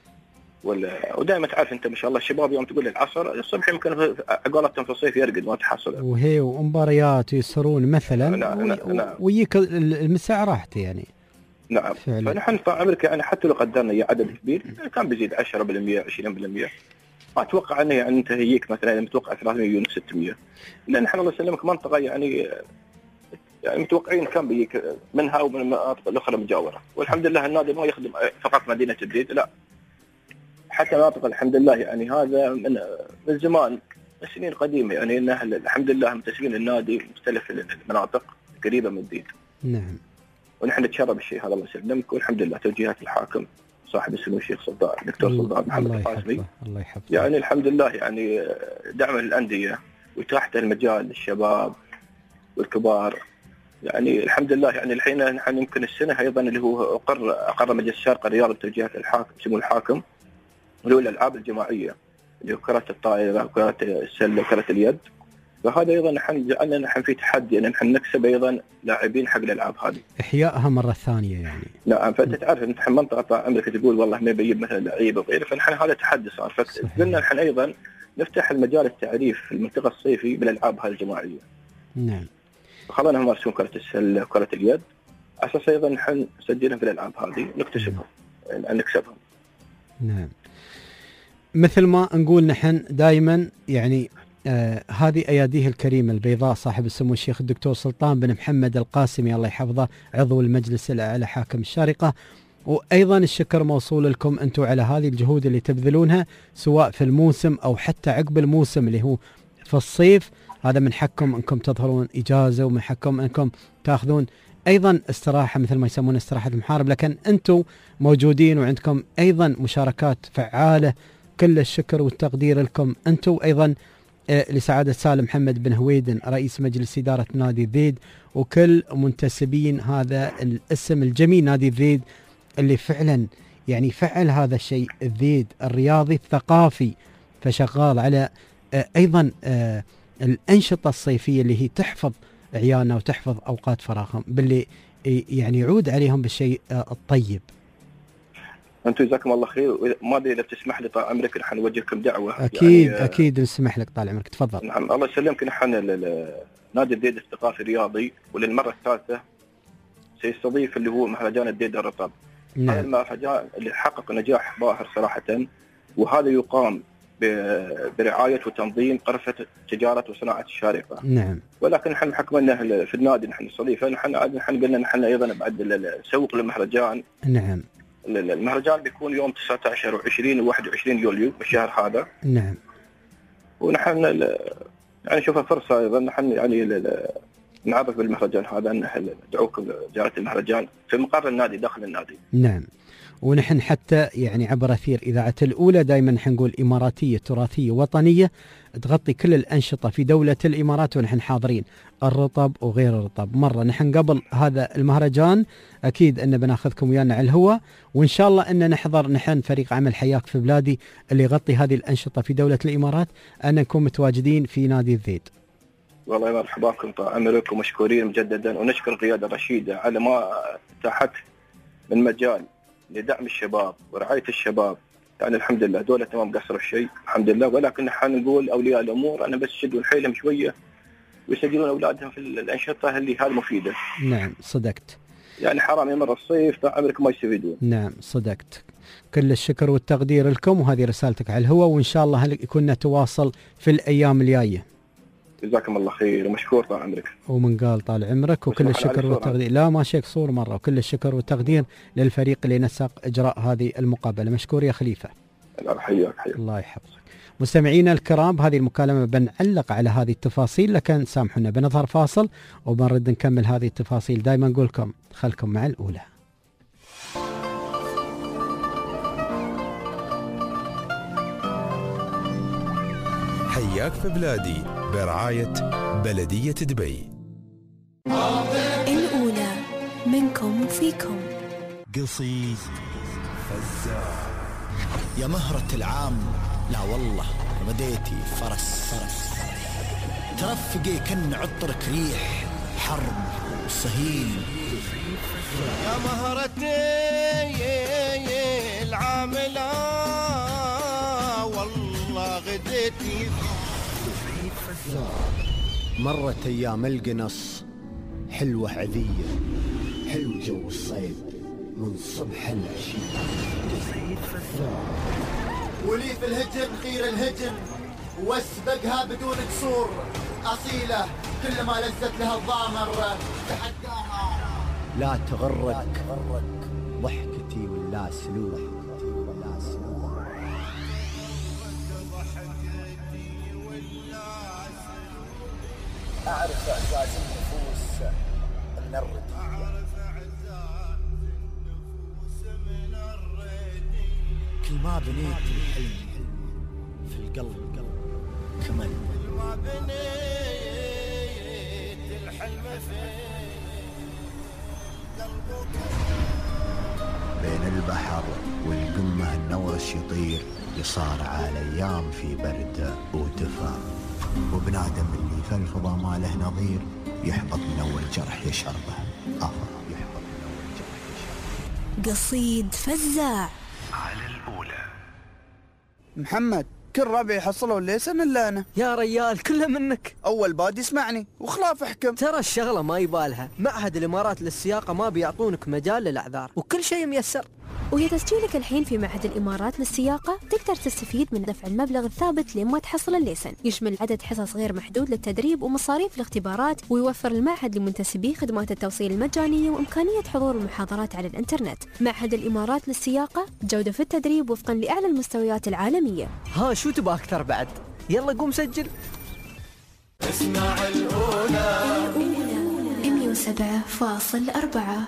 ولا ودائما تعرف انت ما شاء الله الشباب يوم تقول العصر الصبح يمكن عقالتهم في الصيف يرقد ما تحصل. وهي ومباريات يسرون مثلا. نعم نعم. ويجيك المساء راحته يعني. نعم. فعلا. فنحن طال عمرك يعني حتى لو قدرنا عدد كبير كان بيزيد عشرة بالمئة عشرين بالمئة. ما اتوقع انه يعني انت هيك مثلا متوقع ثلاثمية ستمية، لان نحن الله يسلمك منطقه يعني يعني متوقعين كان بيجيك منها ومن المناطق الاخرى المجاوره، والحمد لله النادي ما يخدم فقط مدينه الديد، لا حتى مناطق الحمد لله يعني هذا من من زمان من سنين قديمه، يعني انه الحمد لله منتسبين للنادي مختلف المناطق قريبه من الديد. نعم. ونحن نتشرف بالشيء هذا الله يسلمك، والحمد لله توجيهات الحاكم صاحب السمو الشيخ سلطان الدكتور سلطان محمد القاسمي الله يحفظه يعني الحمد لله يعني دعم للانديه واتاحه المجال للشباب والكبار، يعني الحمد لله يعني الحين نحن يمكن السنه ايضا اللي هو اقر اقر مجلس الشارقه الرياضي بتوجيهات الحاكم سمو الحاكم اللي هو الالعاب الجماعيه اللي هو كره الطائره وكره السله وكره اليد، فهذا ايضا نحن جعلنا نحن في تحدي ان نحن نكسب ايضا لاعبين حق الالعاب هذه احيائها مره ثانيه يعني. نعم. فانت تعرف انت منطقه عمرك تقول والله ما بيجيب مثلا لعيبه وغيره، فنحن هذا تحدي صار، فقلنا نحن ايضا نفتح المجال التعريف في المنطقه الصيفي بالالعاب هذه الجماعيه. نعم. خلينا نمارسون كره السله وكره اليد على اساس ايضا نحن نسجلهم في الالعاب هذه نكتسبهم يعني نكسبهم. نعم. مثل ما نقول نحن دائما يعني آه هذه أياديه الكريمة البيضاء صاحب السمو الشيخ الدكتور سلطان بن محمد القاسمي الله يحفظه عضو المجلس الأعلى حاكم الشارقة، وأيضا الشكر موصول لكم أنتم على هذه الجهود اللي تبذلونها سواء في الموسم أو حتى عقب الموسم اللي هو في الصيف، هذا من حقكم أنكم تظهرون إجازة ومن حقكم أنكم تأخذون أيضا استراحة مثل ما يسمون استراحة المحارب، لكن أنتم موجودين وعندكم أيضا مشاركات فعالة، كل الشكر والتقدير لكم أنتم أيضا لسعادة سالم محمد بن هويدن رئيس مجلس إدارة نادي الذيد وكل منتسبين هذا الاسم الجميل نادي الذيد اللي فعلا يعني فعل هذا الشيء الذيد الرياضي الثقافي، فشغال على أيضا الأنشطة الصيفية اللي هي تحفظ عيالنا وتحفظ أوقات فراغهم باللي يعني يعود عليهم بالشيء الطيب. أنتم جزاكم الله خير، ما أدري إذا بتسمح لي طال عمرك نحن نوجهكم دعوة. أكيد يعني أكيد نسمح لك طال عمرك تفضل. نعم الله يسلمك، نحن نادي الديد الثقافي الرياضي وللمرة الثالثة سيستضيف اللي هو مهرجان الديد الرطب. نعم. هذا المهرجان اللي حقق نجاح باهر صراحة، وهذا يقام برعاية وتنظيم غرفة تجارة وصناعة الشارقة. نعم. ولكن نحن حكمنا في النادي نحن نستضيفه، نحن نحن قلنا نحن أيضا بعد نسوق للمهرجان. نعم. المهرجان بيكون يوم تسعة عشر وعشرين وواحد وعشرين يوليو بالشهر هذا. نعم. ونحن يعني نشوفها فرصة أيضا نحن يعني نعرف بالمهرجان هذا، نحن ندعوكم لزيارة المهرجان في مقر النادي داخل النادي. نعم. ونحن حتى يعني عبر أثير إذاعة الأولى دائما نقول إماراتية تراثية وطنية تغطي كل الأنشطة في دولة الإمارات ونحن حاضرين الرطب وغير الرطب. مرة نحن قبل هذا المهرجان أكيد أن بناخذكم ويانا على الهواء، وإن شاء الله أن نحضر نحن فريق عمل حياك في بلادي اللي يغطي هذه الأنشطة في دولة الإمارات أن نكون متواجدين في نادي الذيد. والله مرحبا بكم طال عمركم ومشكورين مجددا، ونشكر القيادة الرشيدة على ما اتاحت من مجال لدعم الشباب ورعاية الشباب. يعني الحمد لله دولة ما مقصروا في شيء الحمد لله، ولكن نحن نقول أولياء الأمور أنا بس شدوا حيلهم شوية ويسجلون أولادهم في الأنشطة اللي هذه مفيدة. نعم صدقت. يعني حرام يمر الصيف طال عمركم ما يستفيدون. نعم صدقت. كل الشكر والتقدير لكم، وهذه رسالتك على الهواء، وإن شاء الله يكون نتواصل في الأيام الجاية. جزاكم الله خير ومشكور طال عمرك. ومن قال طال عمرك، وكل الشكر والتقدير. لا ما شيك صور مرة، وكل الشكر والتقدير للفريق اللي نسق إجراء هذه المقابلة. مشكور يا خليفة. حياك حياك. الله يحفظك. مستمعينا الكرام بهذه المكالمة بنعلق على هذه التفاصيل، لكن سامحونا بنظهر فاصل وبنرد نكمل هذه التفاصيل. دائما نقول لكم خلكم مع الأولى. حياك في بلادي برعاية بلدية دبي. الأولى منكم وفيكم. قصيد فزاع. يا مهرة العام، لا والله بديتي فرس فرس ترفقي كن عطرك ريح حرب صهيل. يا مهرتي العاملة والله غديتي. مرت أيام القنص حلوة عذية، حلو جو الصيد من صبح العشية. ولي في الهجن خير الهجن واسبقها بدون قصور، أصيلة كل ما لزت لها الضامر تحداها. لا تغرك ضحكتي ولا سلوك، أعرف إعزاز النفوس من الردية، كل ما بنيت الحلم في القلب كمل. كل ما بنيت الحلم في قلبك. بين البحر والقمة النورس يطير، يصارع الأيام في برد ودفا، وبنادم اللي في الفضا ما له نظير، يحبط من أول جرح يشربه آخر، يحبط من أول جرح يشربه. قصيد فزاع. على الأولى. محمد كل ربع يحصلوا الليسن إلا أنا. يا ريال كلها منك. أول باد يسمعني وخلاف احكم. ترى الشغلة ما يبالها، معهد الإمارات للسياقة ما بيعطونك مجال للأعذار وكل شيء ميسر. ويا تسجيلك الحين في معهد الإمارات للسياقة تقدر تستفيد من دفع المبلغ الثابت لما تحصل الليسن. يشمل عدد حصص غير محدود للتدريب ومصاريف الاختبارات، ويوفر المعهد لمنتسبيه خدمات التوصيل المجانية وإمكانية حضور المحاضرات على الإنترنت. معهد الإمارات للسياقة، جودة في التدريب وفقا لأعلى المستويات العالمية. ها شو تبغى أكثر بعد؟ يلا قوم سجل. اسمع الأولى الأولى مية وسبعة فاصل أربعة.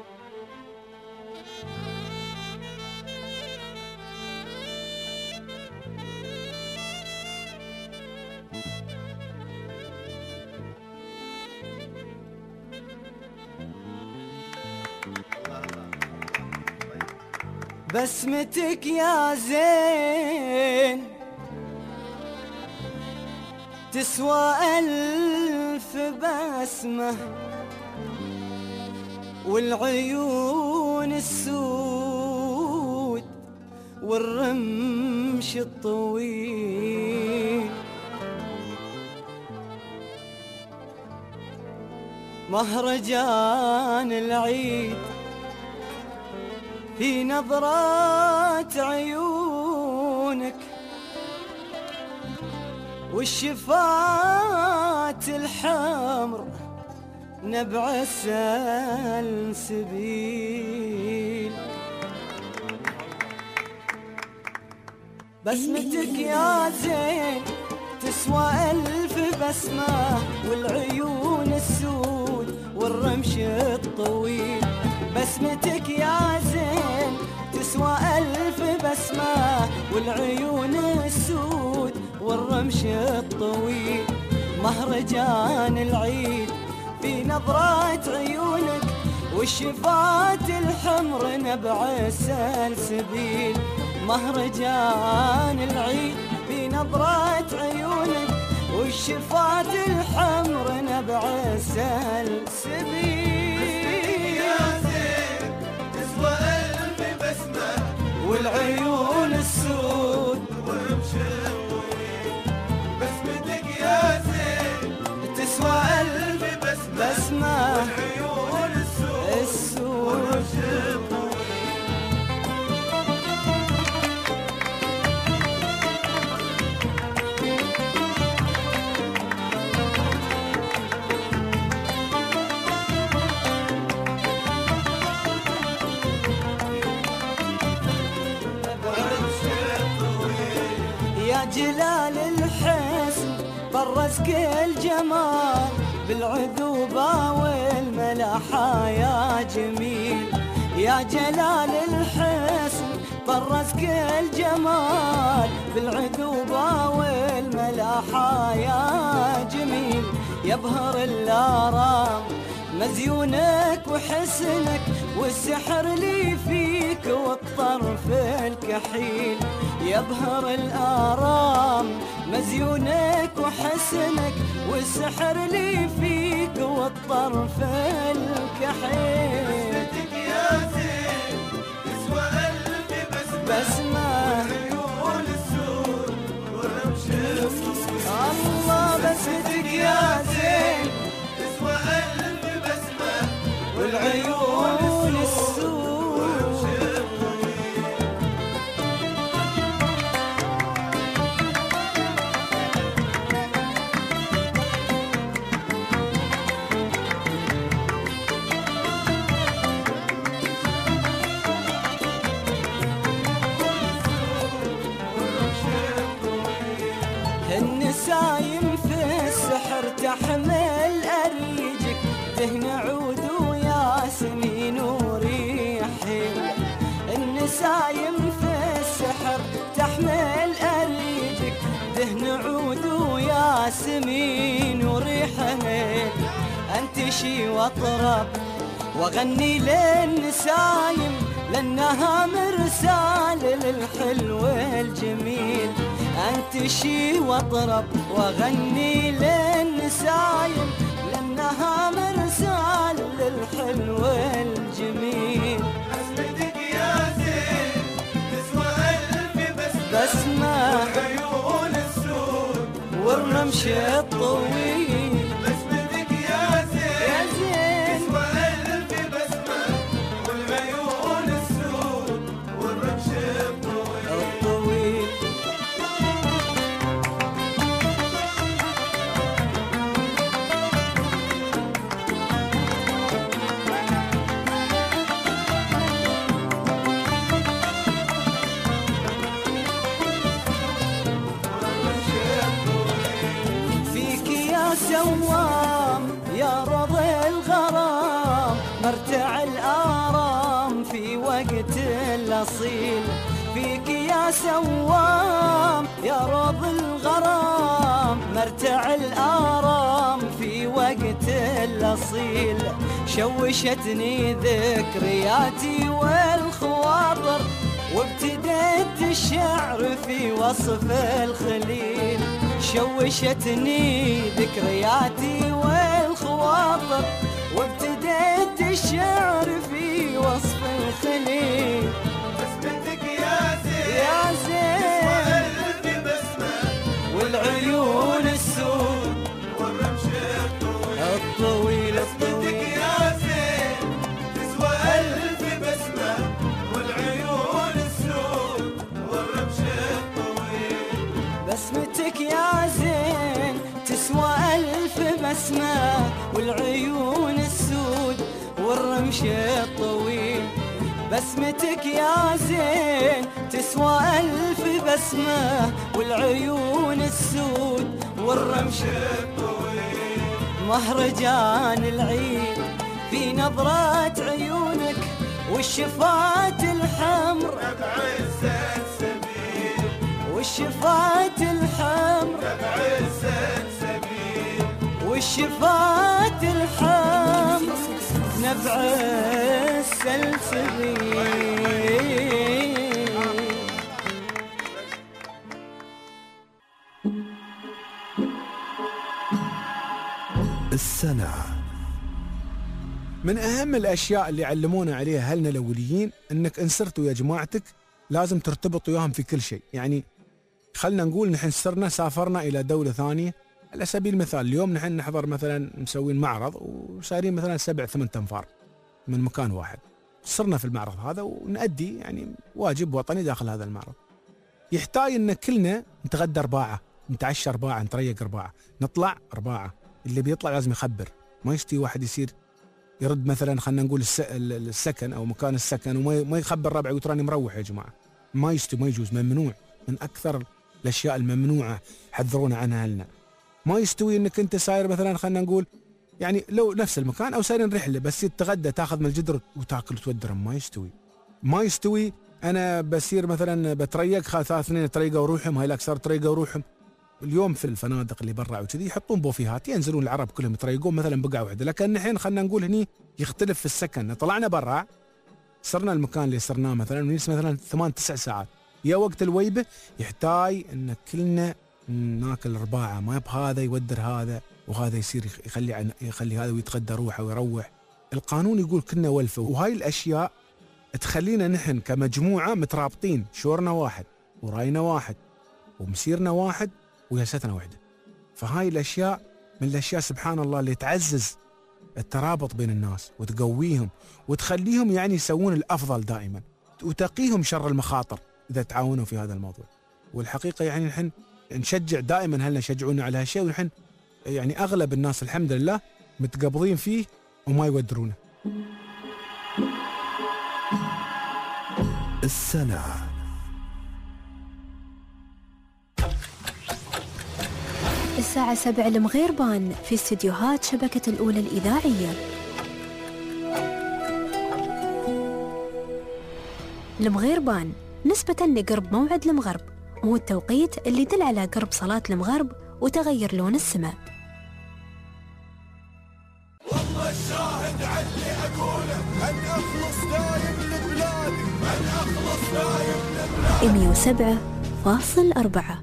بسمتك يا زين تسوى ألف بسمة، والعيون السود والرمش الطويل، مهرجان العيد في نظرات عيونك، والشفات الحمر نبع السلسبيل. بسمتك يا زين تسوى ألف بسمة، والعيون السود والرمش الطويل. بسمتك يا زين تسوى ألف بسمة، والعيون السود والرمش الطويل، مهرجان العيد في نظرات عيونك، والشفات الحمر نبع السلسبيل. مهرجان العيد في نظرات عيونك، والشفات الحمر نبع السلسبيل. تسوى ألف بسمة، والعيون السود والرمش الطويل. بسمتك يا زين تسوى ألف بسمة, بسمة والعيون السود والرمش الطويل. جلال الحسن برز كل جمال، بالعذوبة والملاحة يا جميل. يا جلال الحسن برز كل جمال، بالعذوبة والملاحة يبهر الآرام مزيونك وحسنك والسحر اللي فيك والطرف الكحيل. يبهر الآرام مزيونك وحسنك والسحر اللي فيك والطرف الكحيل. بسمتك يا زين تسوى ألف بسمة بسمة عيون السود والرمش الله. بسمتك يا زين تسوى ألف بسمة والعيون السود. النسايم في السحر تحمل أريجك دهن عود وياسمين وريحين. النسايم في السحر تحمل أريجك دهن عود وياسمين وريحين. انتشي واطرب واغني للنسايم لانها مرسال للحلو الجميل. انتشي واطرب واغني للنسايم لانها مرسال للحلو الجميل. بسمتك يا زين تسوى ألف بسمة بسمة والعيون السود والرمش الطويل. بسمتك يا زين يا زين تسوى ألف بسمة والعيون السود والرمش الطويل. الطويل. سوام يا رضي الغرام مرتع الآرام في وقت الأصيل. فيك يا سوام يا رضي الغرام مرتع الآرام في وقت الأصيل. شوشتني ذكرياتي والخواطر وابتديت الشعر في وصف الخليل. شوشتني ذكرياتي والخواطر وابتديت الشعر في وصف الخليل. بسمتك يا زين يا زين تسوى ألف بسمة والعيون السود والرمش الطويل. الطويل بسمتك يا زين تسوى ألف بسمة والعيون السود والرمش الطويل. بسمتك يا زين تسوى ألف بسمة والعيون السود والرمش الطويل. بسمتك يا زين تسوى ألف بسمة والعيون السود والرمش الطويل. مهرجان العيد في نظرات عيونك والشفات الحمر بعزة سبيل والشفات الحمر بعزة سبيل والشفات الحمر نبع السلسبيل. السنة من أهم الأشياء اللي علمونا عليها أهلنا الأوليين إنك إن سرت ويا جماعتك لازم ترتبط وياهم في كل شيء. يعني خلنا نقول نحن سرنا سافرنا إلى دولة ثانية على سبيل المثال، اليوم نحن نحضر مثلا مسوين معرض وسايرين مثلا سبع ثمان تنفار من مكان واحد، صرنا في المعرض هذا ونأدي يعني واجب وطني داخل هذا المعرض. يحتاج ان كلنا نتغدى ارباعه، نتعشى ارباعه، نتريق ارباعه، نطلع ارباعه. اللي بيطلع لازم يخبر، ما يشتي واحد يصير يرد مثلا خلينا نقول السكن او مكان السكن وما ما يخبر ربعه يقول تراني مروح يا جماعه. ما يشتي، ما يجوز، ممنوع، من اكثر الاشياء الممنوعه حذرونا عنها لنا. ما يستوي انك انت ساير مثلا خلينا نقول يعني لو نفس المكان او سايرين رحله بس تتغدى تاخذ من الجدر وتاكل وتودرم، ما يستوي. ما يستوي انا بسير مثلا بتريق ثلاث اثنين تريقه وروحهم، هاي الاكثر تريقه وروحهم. اليوم في الفنادق اللي برا وكذي يحطون بوفيهات، ينزلون العرب كلهم يتريقون مثلا بقعه واحده، لكن الحين خلينا نقول هني يختلف في السكن. طلعنا برا صرنا المكان اللي صرناه مثلا ونجلس مثلا ثمان تسع ساعات، يا وقت الويبه يحتاج ان كلنا ناكل رباعه، ما بهذا يودر هذا وهذا يصير يخلي عن يخلي هذا ويتغدى روحه ويروح. القانون يقول كلنا ولفه، وهاي الاشياء تخلينا نحن كمجموعه مترابطين، شورنا واحد وراينا واحد ومسيرنا واحد وياستنا واحده. فهاي الاشياء من الاشياء سبحان الله اللي تعزز الترابط بين الناس وتقويهم وتخليهم يعني يسوون الافضل دائما وتقيهم شر المخاطر اذا تعاونوا في هذا الموضوع. والحقيقه يعني نحن نشجع دائما اهلنا يشجعونا على هالشيء، ونحن يعني اغلب الناس الحمد لله متقبضين فيه وما يودرونه. السنة الساعة سبع المغيربان في استديوهات شبكة الأولى الإذاعية. المغيربان نسبة لقرب موعد المغرب، وهو التوقيت اللي يدل على قرب صلاة المغرب وتغير لون السماء. والله الشاهد على اللي أقوله، أن أخلص دايم لبلادي، أن أخلص دايم لبلادي. مية وسبعة فاصل أربعة.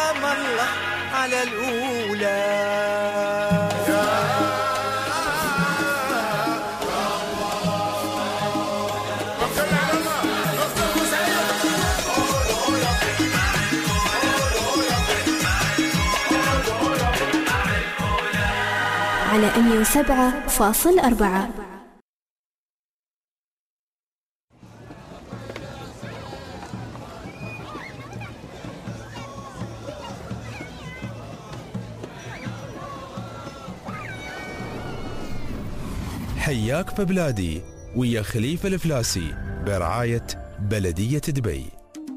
سلام الله على الأولى. على مية وسبعة فاصل أربعة. حياك في بلادي ويا خليفة الفلاسي برعاية بلدية دبي.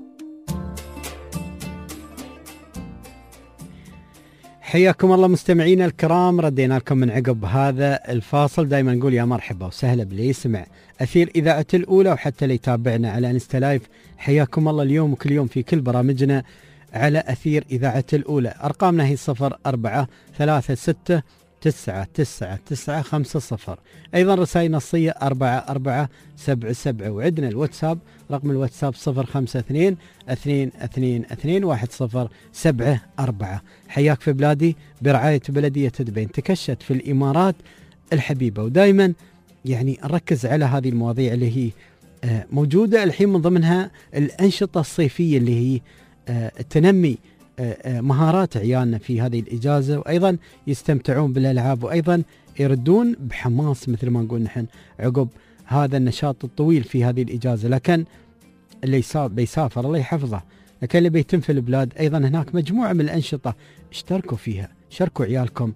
حياكم الله مستمعينا الكرام، ردينا لكم من عقب هذا الفاصل. دائما نقول يا مرحبا وسهلا باللي يسمع أثير إذاعة الأولى وحتى اللي يتابعنا على انستا لايف. حياكم الله اليوم وكل يوم في كل برامجنا على أثير إذاعة الأولى. أرقامنا هي صفر أربعة ثلاثة ستة تسعة تسعة تسعة خمسة صفر. أيضا رسائل نصية أربعة أربعة سبعة سبعة. وعندنا الواتساب، رقم الواتساب صفر خمسة اثنين اثنين اثنين اثنين واحد صفر سبعة أربعة. حياك في بلادي برعاية بلدية دبي. تكشت في الإمارات الحبيبة، ودائما يعني نركز على هذه المواضيع اللي هي موجودة الحين، من ضمنها الأنشطة الصيفية اللي هي تنمي مهارات عيالنا في هذه الإجازة، وأيضا يستمتعون بالألعاب، وأيضا يردون بحماس مثل ما نقول نحن عقب هذا النشاط الطويل في هذه الإجازة. لكن اللي بيسافر الله يحفظه، لكن اللي بيتم في البلاد أيضا هناك مجموعة من الأنشطة اشتركوا فيها، شاركوا عيالكم.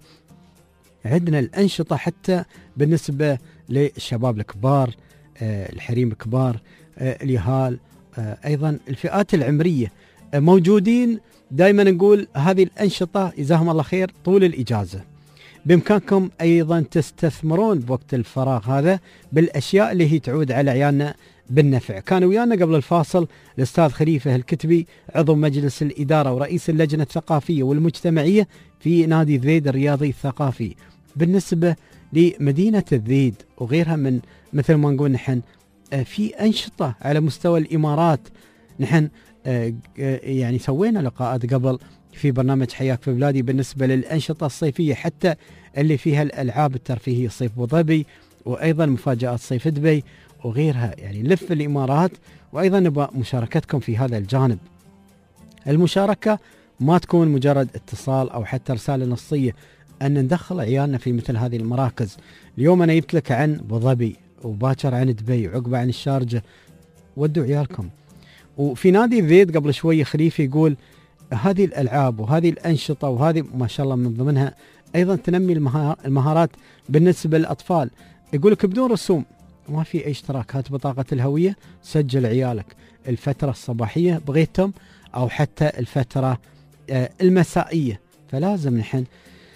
عندنا الأنشطة حتى بالنسبة للشباب الكبار، آه الحريم الكبار، آه اليهال، آه أيضا الفئات العمرية آه موجودين. دائما نقول هذه الأنشطة جزاهم الله خير طول الإجازة. بإمكانكم أيضا تستثمرون بوقت الفراغ هذا بالأشياء اللي هي تعود على عيالنا بالنفع. كان ويانا قبل الفاصل الأستاذ خليفة الكتبي، عضو مجلس الإدارة ورئيس اللجنة الثقافية والمجتمعية في نادي ذيد الرياضي الثقافي. بالنسبة لمدينة الذيد وغيرها من مثل ما نقول نحن في أنشطة على مستوى الإمارات. نحن يعني سوينا لقاءات قبل في برنامج حياك في بلادي بالنسبة للأنشطة الصيفية حتى اللي فيها الألعاب الترفيهية، صيف أبو ظبي، وأيضا مفاجآت صيف دبي وغيرها. يعني نلف الإمارات، وأيضا نبغى مشاركتكم في هذا الجانب. المشاركة ما تكون مجرد اتصال أو حتى رسالة نصية، أن ندخل عيالنا في مثل هذه المراكز. اليوم أنا جبت لك عن أبو ظبي، وباكر عن دبي، وعقبة عن الشارجة. ودوا عيالكم. وفي نادي ذيد قبل شوية خليفة يقول هذه الألعاب وهذه الأنشطة وهذه ما شاء الله من ضمنها أيضا تنمي المهارات بالنسبة للأطفال. يقول لك بدون رسوم، ما في أي اشتراك، هات بطاقة الهوية، سجل عيالك الفترة الصباحية بغيتهم أو حتى الفترة المسائية. فلازم نحن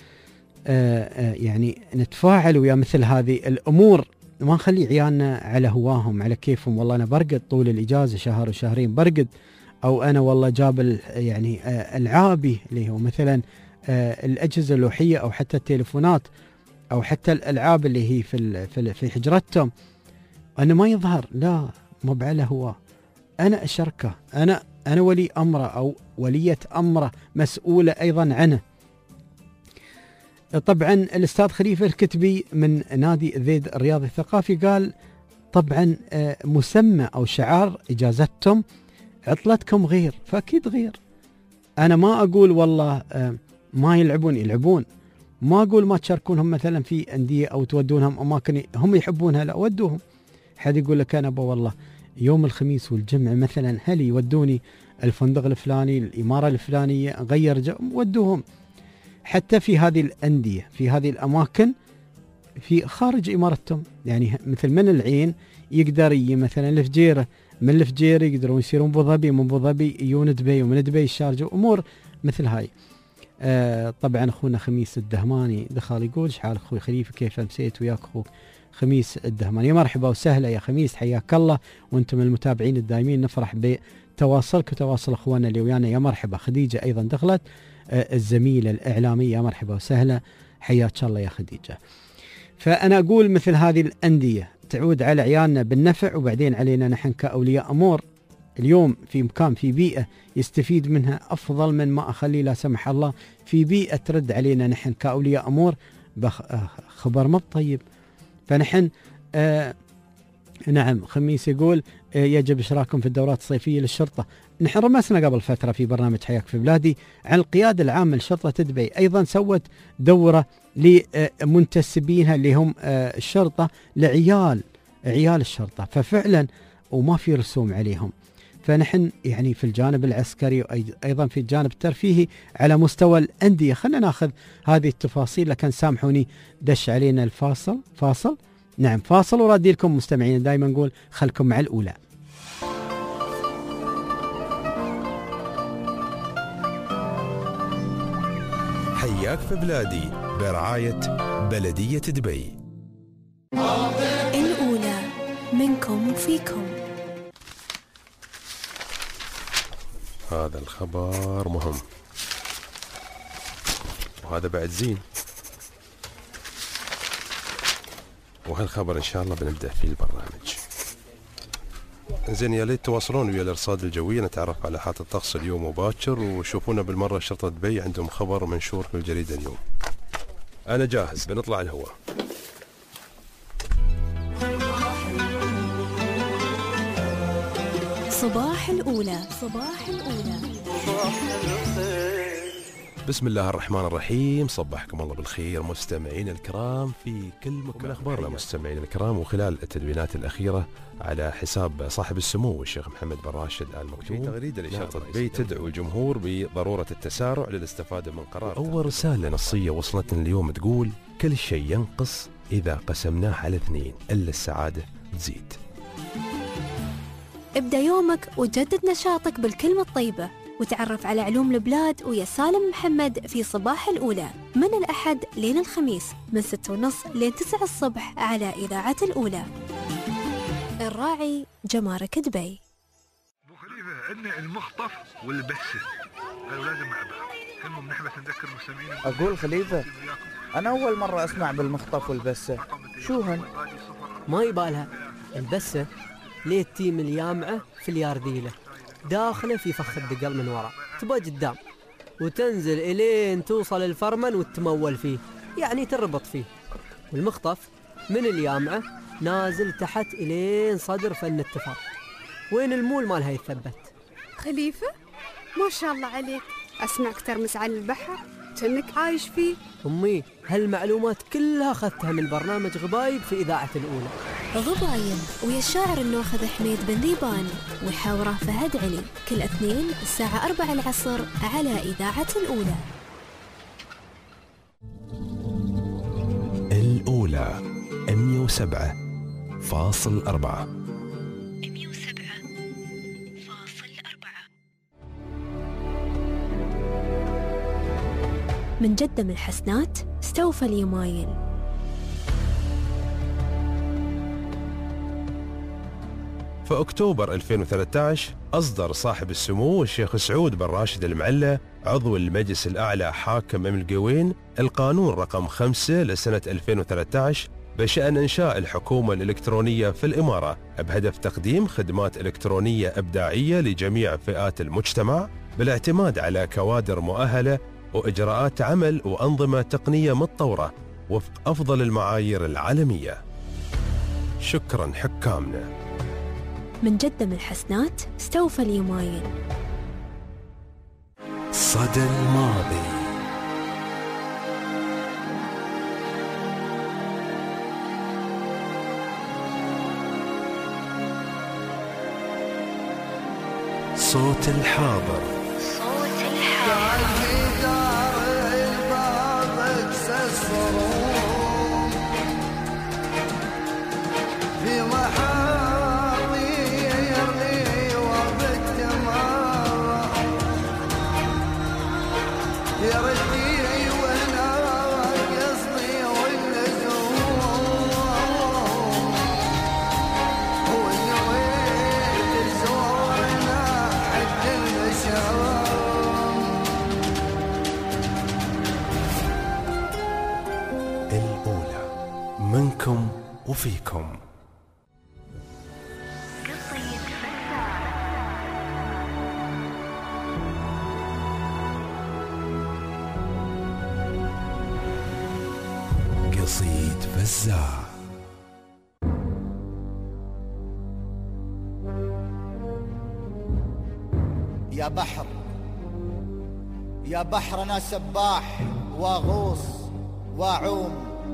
يعني نتفاعل ويا مثل هذه الأمور، ما نخلي عيالنا على هواهم على كيفهم. والله أنا برقد طول الإجازة شهر وشهرين برقد، أو أنا والله جاب يعني ألعابي اللي هو مثلا الأجهزة اللوحية أو حتى التليفونات أو حتى الألعاب اللي هي في في حجرتهم، أنا ما يظهر. لا، مو بعلى هو، أنا أشاركه، أنا أنا ولي أمره أو ولية أمره مسؤولة أيضا عنه. طبعا الأستاذ خليفة الكتبي من نادي ذيد الرياضي الثقافي قال طبعا مسمى أو شعار إجازتهم عطلتكم غير، فأكيد غير. أنا ما أقول والله ما يلعبون، يلعبون. ما أقول ما تشاركونهم مثلا في أندية أو تودونهم أماكن هم يحبونها، لا، ودوهم. حد يقول لك أنا والله يوم الخميس والجمعة مثلا هل يودوني الفندق الفلاني، الإمارة الفلانية، غير جو، ودوهم. حتى في هذه الأندية في هذه الأماكن في خارج إمارتهم، يعني مثل من العين يقدر يجي مثلا الفجيرة، من الفجيرة يقدرون يصيرون أبو ظبي، من أبو ظبي يجون دبي، ومن دبي الشارجة، أمور مثل هاي. آه طبعا أخونا خميس الدهماني دخل يقول شحال أخوي خليفة كيف أمسيت وياك أخوك خميس الدهماني. مرحبا وسهلا يا خميس، حياك الله، وأنتم المتابعين الدائمين. نفرح بتواصلك وتواصل أخواننا اللي ويانا. يا مرحبا. خديجة أيضا دخلت، آه الزميلة الإعلامية، يا مرحبا وسهلا، حياك الله يا خديجة. فأنا أقول مثل هذه الأندية تعود على عيالنا بالنفع، وبعدين علينا نحن كأولياء أمور اليوم في مكان في بيئة يستفيد منها أفضل من ما أخلي لا سمح الله في بيئة ترد علينا نحن كأولياء أمور بخبر ما طيب. فنحن آه نعم. خميس يقول آه يجب إشراكهم في الدورات الصيفية للشرطة. نحن رمسنا قبل فترة في برنامج حياك في بلادي عن القيادة العامة لشرطة دبي، أيضا سوت دورة لمنتسبينها اللي هم آه الشرطة لعيال عيال الشرطة، ففعلا وما في رسوم عليهم. فنحن يعني في الجانب العسكري وأيضا في الجانب الترفيهي على مستوى الأندية. خلنا ناخذ هذه التفاصيل، لكن سامحوني دش علينا الفاصل فاصل نعم فاصل ورادي لكم مستمعين. دائما نقول خلكم مع الأولى. حياك في بلادي برعاية بلدية دبي. الأولى منكم وفيكم. هذا الخبر مهم وهذا بعد زين، وهالخبر إن شاء الله بنبدأ فيه البرنامج. زين، يا ليت تواصلون ويا الأرصاد الجوية نتعرف على حالة الطقس اليوم وباكر، وشوفونا بالمرة شرطة دبي عندهم خبر منشور في الجريدة اليوم. أنا جاهز، بنطلع الهواء. صباح الأولى. صباح الأولى. بسم الله الرحمن الرحيم. صبحكم الله بالخير مستمعين الكرام في كل مكان. من أخبارنا مستمعين الكرام، وخلال التدوينات الأخيرة على حساب صاحب السمو الشيخ محمد بن راشد آل مكتوم، تغريدة لشرطة دبي تدعو الجمهور بضرورة التسارع للاستفادة من قرار. أول رسالة نصية وصلتنا اليوم تقول: كل شيء ينقص إذا قسمناه على اثنين إلا السعادة تزيد. ابدأ يومك وجدد نشاطك بالكلمة الطيبة، وتعرف على علوم البلاد ويا سالم محمد في صباح الأولى من الأحد لين الخميس من ستة ونص لين تسعة الصبح على إذاعة الأولى. الراعي جمارك دبي. ابو خليفه عندنا المخطف والبسه قالوا لازم مع بعض. المهم نحن بس نذكر المستمعين. اقول خليفه انا اول مره اسمع بالمخطف والبسه، شو هن؟ ما يبالها البسه ليه التيم اليامعه في اليارديله داخله في فخ الدقل من وراء، تبقى قدام وتنزل الين توصل الفرمن وتمول فيه، يعني تربط فيه. والمخطف من اليامعه نازل تحت الين صدر فن التفاح، وين المول مالها يثبت. خليفه ما شاء الله عليك، اسمعك ترمس على البحر كأنك عايش فيه. امي هالمعلومات كلها اخذتها من برنامج غبايب في اذاعه الاولى. غبايب ويا الشاعر الناخذ حميد بن ذيبان وحاوره فهد علي، كل اثنين الساعه أربعة العصر على اذاعه الاولى. الأولى مئة وسبعة فاصل أربعة. مئة وسبعة فاصل أربعة. من جدة من الحسنات استوفى اليمايل. في أكتوبر ألفين وثلاثة عشر أصدر صاحب السمو الشيخ سعود بن راشد المعلى عضو المجلس الأعلى حاكم أم القوين القانون رقم خمسة لسنة ألفين وثلاثة عشر بشأن إنشاء الحكومة الإلكترونية في الإمارة بهدف تقديم خدمات إلكترونية إبداعية لجميع فئات المجتمع بالاعتماد على كوادر مؤهلة وإجراءات عمل وأنظمة تقنية متطورة وفق أفضل المعايير العالمية. شكرا حكامنا. من جدة من الحسنات استوفى اليمايل. صدى الماضي. صوت الحاضر. صوت الحاضر. في محاضير لي وبالتمارة يا ردي وانا قصدي واللزوم ونويت تزورنا حد المشام. الأولى منكم وفيكم. قصيد فزاع. يا بحر يا بحر أنا سباح واغوص واعوم،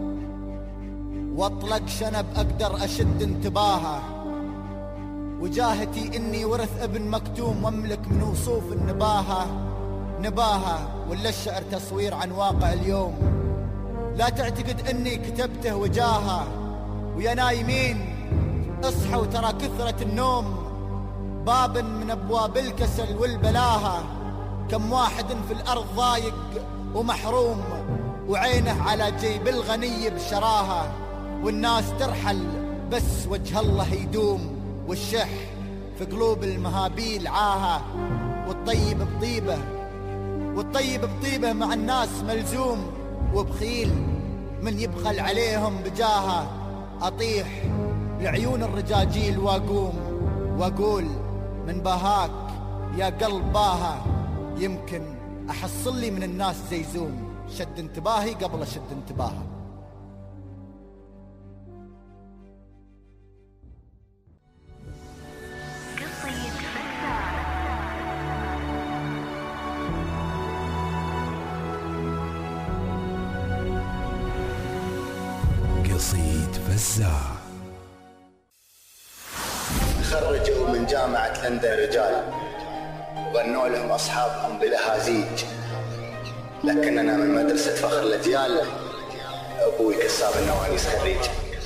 واطلق شنب أقدر أشد انتباهه، وجاهتي إني ورث ابن مكتوم واملك من وصوف النباهة نباهة، ولا الشعر تصوير عن واقع اليوم. لا تعتقد إني كتبته وجاهه، ويا نايمين اصحوا ترى كثرة النوم باب من أبواب الكسل والبلاهة. كم واحد في الأرض ضايق ومحروم، وعينه على جيب الغني بشراهة، والناس ترحل بس وجه الله يدوم، والشح في قلوب المهابيل عاهة. والطيب بطيبه والطيب بطيبه مع الناس ملزوم، وبخيل من يبخل عليهم بجاهه. أطيح لعيون الرجاجيل واقوم واقول من بهاك يا قلب باها، يمكن أحصل لي من الناس زيزوم، شد انتباهي قبل شد انتباهه. قصيد فزاع. خرجوا من جامعة لندن رجال وغنوا لهم أصحابهم بلهازيج، لكننا من مدرسة فخر الأجيال، أبوي كساب النوانيس خريج.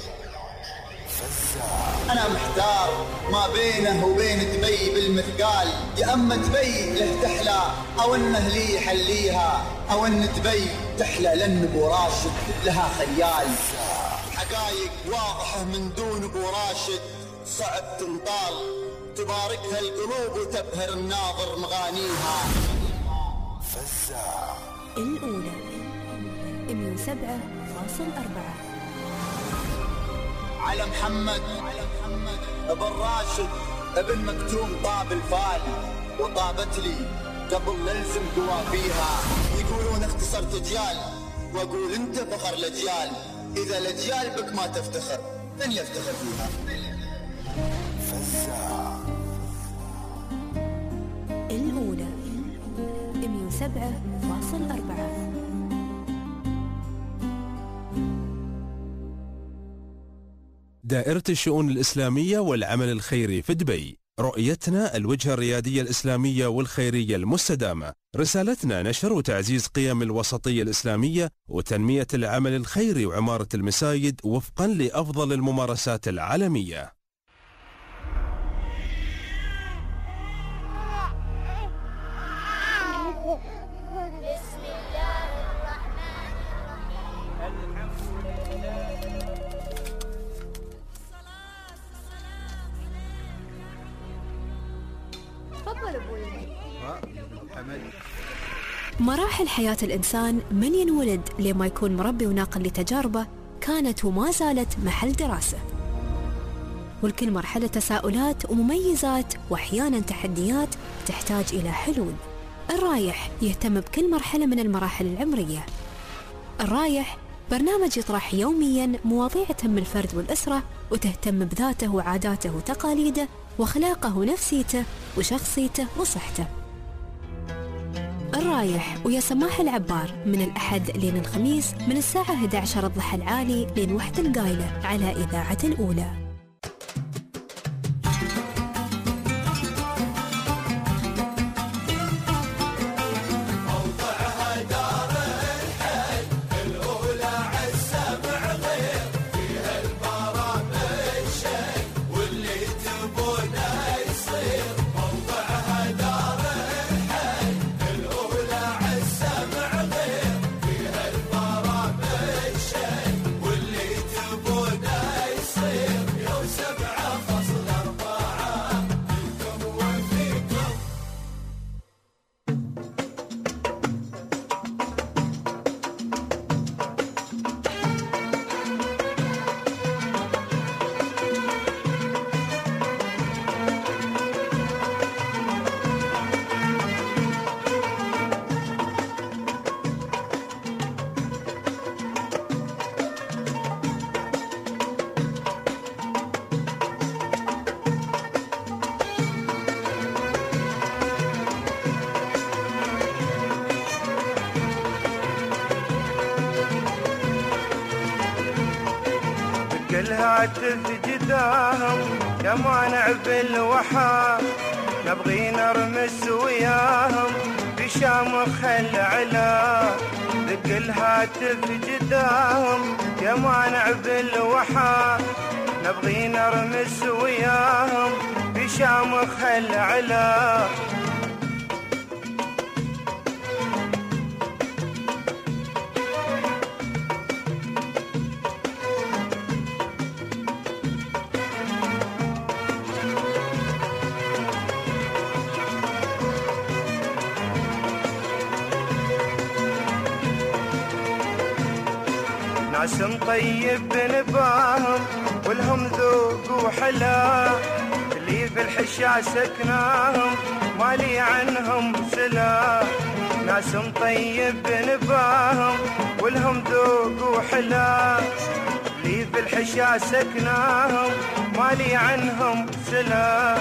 أنا محتار ما بينه وبين دبي بالمثقال، يا أما دبي له تحلى أو إنه لي يحليها، أو إن دبي تحلى لأن أبو راشد لها خيال. حقايق واضحة من دون أبو راشد صعب تنطال، تباركها القلوب وتبهر الناظر مغانيها. فزاع الأولى مئة وسبعة فاصل أربعة. على محمد ابن راشد ابن مكتوم طاب الفال، وطابت لي قبل نلزم قوافيها. يقولون اختصرت اجيال، واقول انت فخر الاجيال، اذا الاجيال بك ما تفتخر من يفتخر فيها. فزاع الأولى مئة وسبعة فاصل أربعة. دائرة الشؤون الإسلامية والعمل الخيري في دبي. رؤيتنا الوجهة الريادية الإسلامية والخيرية المستدامة. رسالتنا نشر وتعزيز قيم الوسطية الإسلامية وتنمية العمل الخيري وعمارة المساجد وفقا لأفضل الممارسات العالمية. مراحل حياة الإنسان من ينولد لما يكون مربي وناقل لتجاربه كانت وما زالت محل دراسة، والكل مرحلة تساؤلات ومميزات وأحيانا تحديات تحتاج إلى حلول. الرايح يهتم بكل مرحلة من المراحل العمرية. الرايح برنامج يطرح يوميا مواضيع تهم الفرد والأسرة، وتهتم بذاته وعاداته وتقاليده وأخلاقه ونفسيته وشخصيته وصحته. الرايح ويا سماح العبار من الأحد لين الخميس من الساعة إحدى عشرة الضحى العالي لين وحدة القايلة على إذاعة الأولى. واللي تبونه يصير الهاتف جداهم يا مانع بالوحى، نبغي نرمس وياهم بشامخ العلا. دق الهاتف جداهم يا مانع بالوحى، نبغي نرمس وياهم بشامخ العلا. ناس مطيب بنباهم والهم ذوق وحلا، اللي في الحشا سكناهم مالي عنهم سلا. ناس مطيب بنباهم والهم ذوق وحلا، اللي في الحشا سكناهم مالي عنهم سلا.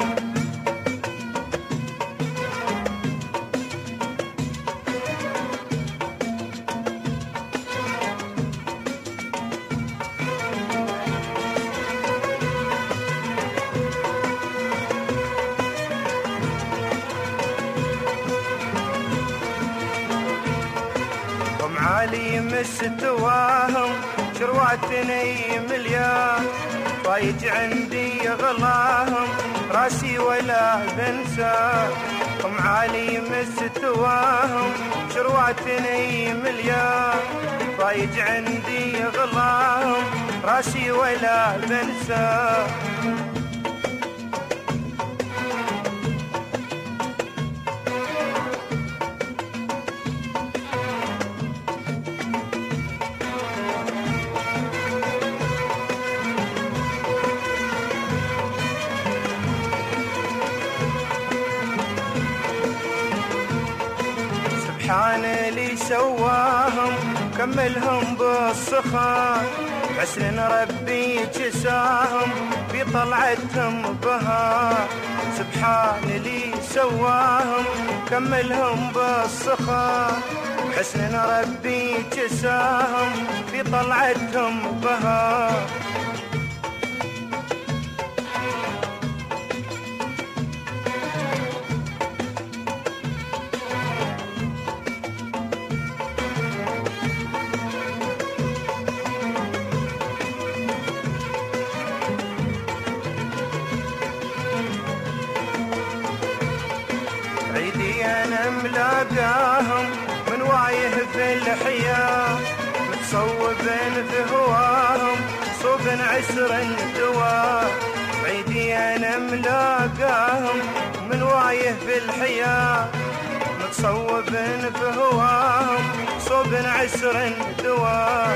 عالي مستواهم شرواتني مليان، طايج عندي غلاهم راسي ولا بنسى. هم عالي مستواهم شرواتني مليان، طايج عندي غلاهم راسي ولا بنسى. سبحان اللي سواهم كملهم بالسخان، حسن ربي جساهم في طلعتهم بها. سبحان اللي سواهم كملهم بالسخان، حسن ربي جساهم في طلعتهم بها. عيدي انا ملاقاهم من وايه في الحياه، متصوب في هواهم صوب عسر دواء. عيدي انا ملاقاهم من وايه في الحياه، متصوب في هواهم صوب عسر دواء.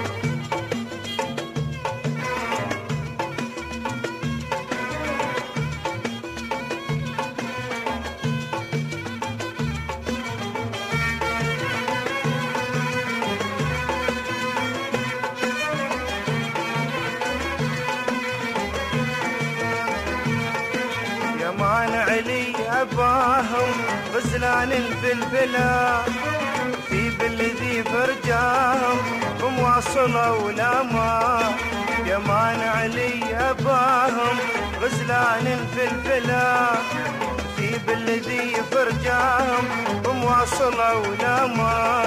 علي أباهم غزلان الفلفلة، في بالذي فرجاهم هم واصلوا لما. يمان علي أباهم غزلان الفلفلة، في بالذي فرجاهم هم واصلوا لما.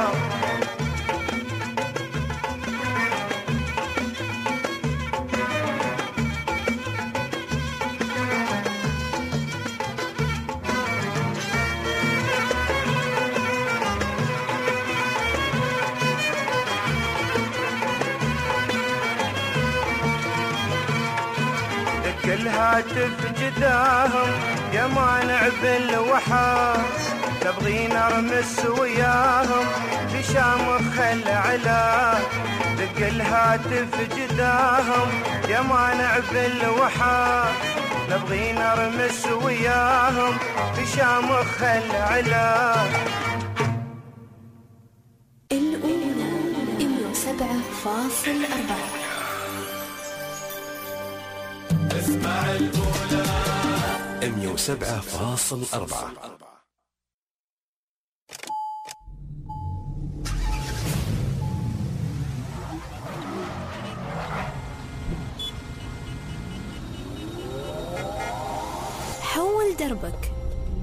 الهاتف جداهم يا مانع بالوحى، نبغي نرمس وياهم بشامخ العلا. دق الهاتف جداهم يا مانع بالوحى، نبغي نرمس وياهم بشامخ العلا. الأولى مية وسبعة فاصل أربعة. اسمع الأولى مية وسبعة فاصل أربعة. دربك.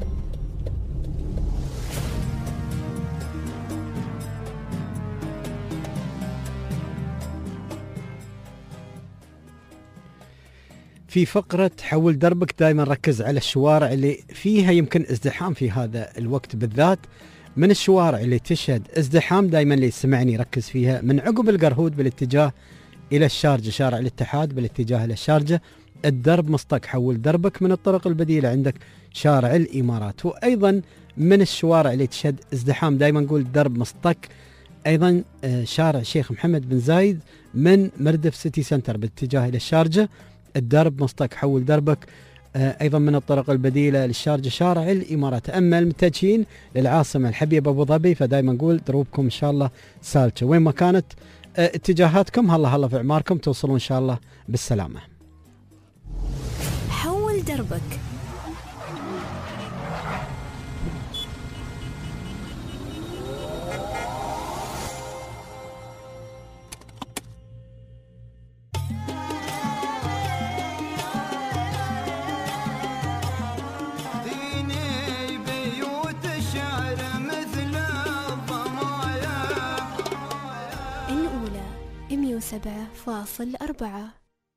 في فقرة حول دربك دائما ركز على الشوارع اللي فيها يمكن ازدحام في هذا الوقت بالذات. من الشوارع اللي تشهد ازدحام دائما اللي يسمعني يركز فيها من عقب القرهود بالاتجاه إلى الشارجة، شارع الاتحاد بالاتجاه إلى الشارجة، الدرب مصطك حول دربك. من الطرق البديلة عندك شارع الإمارات. وأيضا من الشوارع اللي تشهد ازدحام دائما نقول درب مصطك أيضا شارع الشيخ محمد بن زايد من مردف سيتي سنتر بالاتجاه إلى الشارجة، الدرب مصطك حول دربك. أيضا من الطرق البديلة للشارجة شارع الإمارات. أما المتجهين للعاصمة الحبيبة أبو ظبي فدائما نقول دروبكم إن شاء الله سالكة وين ما كانت اتجاهاتكم. هلا هلا في أعماركم توصلون إن شاء الله بالسلامة. حول دربك. سبعة فاصل أربعة.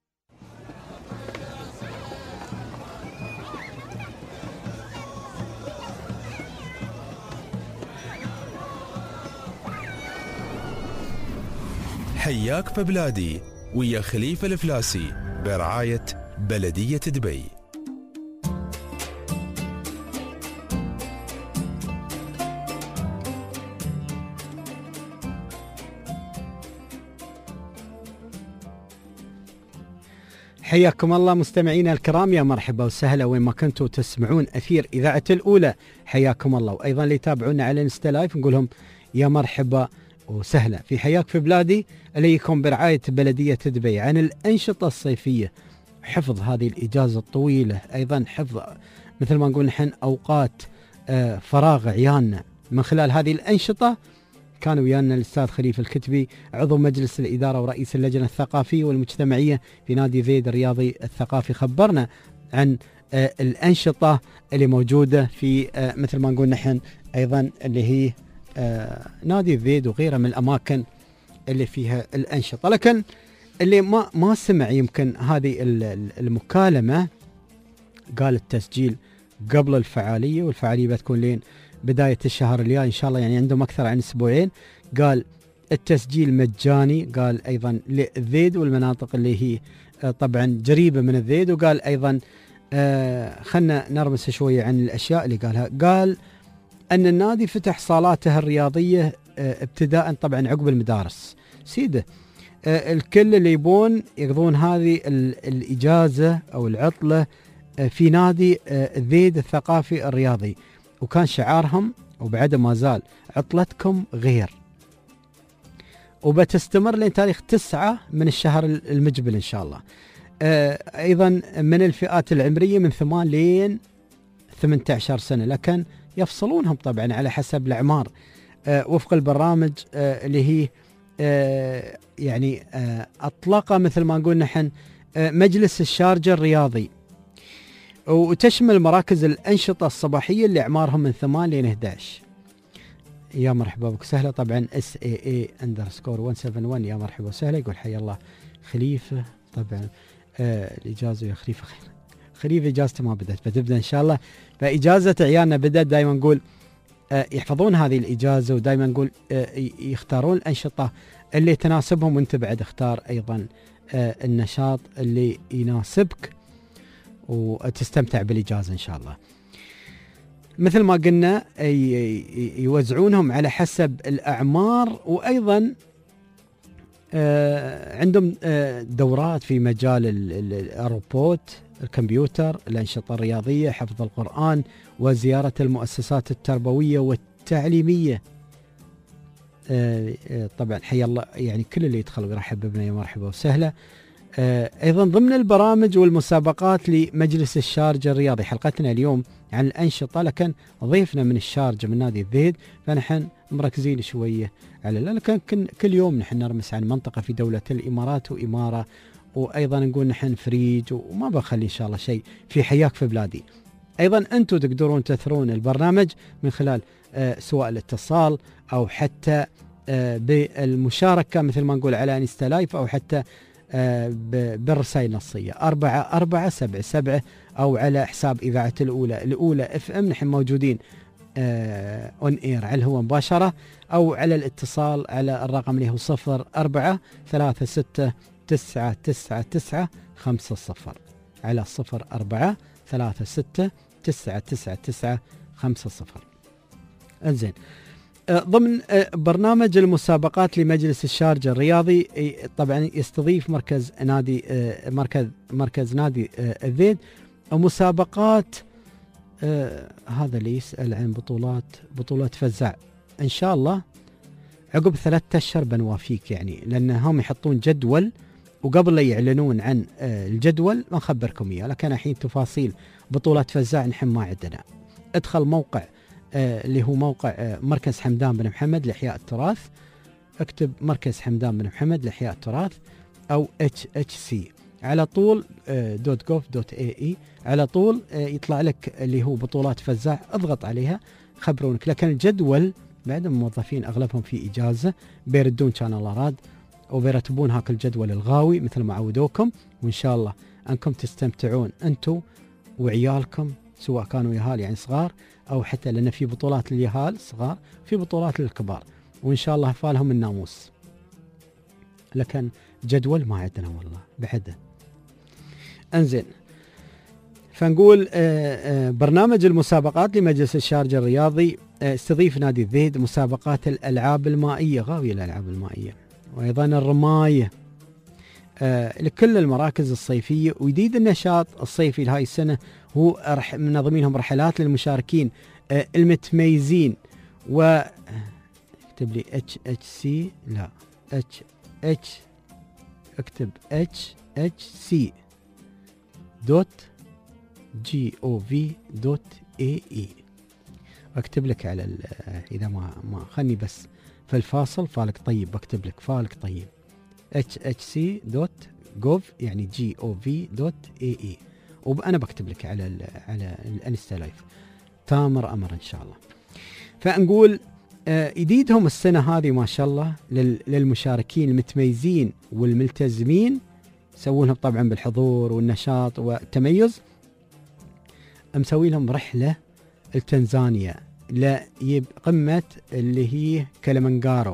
حياك في بلادي ويا خليفة الفلاسي برعاية بلدية دبي. حياكم الله مستمعينا الكرام، يا مرحبا وسهلا وين ما كنتوا تسمعون أثير إذاعة الأولى، حياكم الله. وأيضا اللي يتابعونا على انستا لايف نقول لهم يا مرحبا وسهلا في حياك في بلادي اللي يكون برعاية بلدية دبي عن الأنشطة الصيفية، حفظ هذه الإجازة الطويلة، أيضا حفظ مثل ما نقول نحن أوقات آه فراغ عيالنا من خلال هذه الأنشطة. كان ويانا الأستاذ خليفة الكتبي عضو مجلس الإدارة ورئيس اللجنة الثقافية والمجتمعية في نادي زيد الرياضي الثقافي، خبرنا عن آه الأنشطة اللي موجودة في آه مثل ما نقول نحن أيضا اللي هي آه نادي زيد وغيرها من الأماكن اللي فيها الأنشطة. لكن اللي ما ما سمع يمكن هذه المكالمة، قال التسجيل قبل الفعالية والفعالية بتكون لين بداية الشهر الجاي إن شاء الله، يعني عندهم أكثر عن أسبوعين. قال التسجيل مجاني، قال أيضا للذيد والمناطق اللي هي طبعا قريبة من الذيد. وقال أيضا آه خلنا نرمس شوية عن الأشياء اللي قالها. قال أن النادي فتح صالاته الرياضية آه ابتداء طبعا عقب المدارس سيدة. آه الكل اللي يبون يقضون هذه الإجازة أو العطلة آه في نادي آه الذيد الثقافي الرياضي، وكان شعارهم وبعد ما زال عطلتكم غير، وبتستمر لين تاريخ تسعة من الشهر المقبل إن شاء الله. آه أيضا من الفئات العمرية من ثمان لين ثمانية عشر سنة، لكن يفصلونهم طبعا على حسب الأعمار آه وفق البرامج آه اللي هي آه يعني آه أطلق مثل ما نقول نحن آه مجلس الشارجة الرياضي، وتشمل مراكز الأنشطة الصباحية اللي أعمارهم من ثمان لين إحدى عشر. يا مرحبا بك سهلة طبعا اس اي اي اندرسكور مئة وواحد وسبعين. يا مرحبا وسهلا. يقول حيا الله خليفة طبعا آه الإجازة يا خليفة خليفة إجازته ما بدأت بتبدأ إن شاء الله. فإجازة عيالنا بدأت، دائما نقول آه يحفظون هذه الإجازة، ودائما نقول آه يختارون الأنشطة اللي تناسبهم، وانت بعد اختار أيضا آه النشاط اللي يناسبك وتستمتع بالإجازة إن شاء الله. مثل ما قلنا يوزعونهم على حسب الأعمار، وأيضا عندهم دورات في مجال الروبوت، الكمبيوتر، الأنشطة الرياضية، حفظ القرآن، وزيارة المؤسسات التربوية والتعليمية. طبعا حيا الله يعني كل اللي يدخل ويرحب بنا يا مرحبا وسهلا. أيضا ضمن البرامج والمسابقات لمجلس الشارجة الرياضي، حلقتنا اليوم عن الأنشطة، لكن ضيفنا من الشارجة من نادي الذيد، فنحن مركزين شوية على لكن كل يوم نحن نرمس عن منطقة في دولة الإمارات وإمارة، وأيضا نقول نحن فريج، وما بخلي إن شاء الله شيء في حياك في بلادي. أيضا أنتم تقدرون تثرون البرنامج من خلال سواء الاتصال أو حتى بالمشاركة مثل ما نقول على انستا لايف، أو حتى بالرسائل النصية أربعة أربعة سبعة سبعة، أو على حساب إذاعة الأولى الأولى اف ام. نحن موجودين اون اير على الهواء مباشرة، أو على الاتصال على الرقم اللي هو صفر أربعة ثلاثة ستة تسعة تسعة تسعة خمسة صفر، على صفر أربعة ثلاثة ستة تسعة تسعة تسعة خمسة صفر. انزين، ضمن برنامج المسابقات لمجلس الشارجة الرياضي طبعا يستضيف مركز نادي مركز مركز نادي الذيد مسابقات. هذا اللي يسأل عن بطولات بطولات فزاع، ان شاء الله عقب ثلاثة اشهر بنوافيك، يعني لان هم يحطون جدول وقبل لا يعلنون عن الجدول ما نخبركم اياه، لكن الحين تفاصيل بطولات فزاع نحن ما عندنا. ادخل موقع آه اللي هو موقع آه مركز حمدان بن محمد لإحياء التراث، اكتب مركز حمدان بن محمد لإحياء التراث أو اتش اتش سي على طول آه دوت جوف دوت اي اي، على طول آه يطلع لك اللي هو بطولات فزاع، اضغط عليها خبرونك. لكن الجدول بعد الموظفين أغلبهم في إجازة بيردون كان الله راد وبيرتبون هاك الجدول الغاوي مثل ما عودوكم، وإن شاء الله أنكم تستمتعون أنتم وعيالكم سواء كانوا يهال يعني صغار أو حتى لأن في بطولات لليهال صغار في بطولات للكبار، وإن شاء الله فالهم الناموس. لكن جدول ما عندنا والله بعده. أنزين، فنقول آآ آآ برنامج المسابقات لمجلس الشارجة الرياضي استضيف نادي الذيد مسابقات الألعاب المائية، غاوية الألعاب المائية، وأيضا الرماية لكل المراكز الصيفية. وجديد النشاط الصيفي لهاي السنة هو رح منظمينهم رحلات للمشاركين المتميزين، و اكتب لي اتش اتش سي لا اتش اتش اكتب اتش اتش سي دوت جي او في دوت اي اي، اكتب لك على اذا ما ما خلني بس في الفاصل فالك طيب بكتب لك فالك طيب اتش اتش سي دوت جوف يعني جي او في دوت اي اي، وانا بكتب لك على ال على الانستا لايف. تامر امر ان شاء الله. فنقول آه يديدهم السنه هذه ما شاء الله للمشاركين المتميزين والملتزمين، يسوونهم طبعا بالحضور والنشاط والتميز. مسوي لهم رحله لتنزانيا لقمه اللي هي كلمنجارو.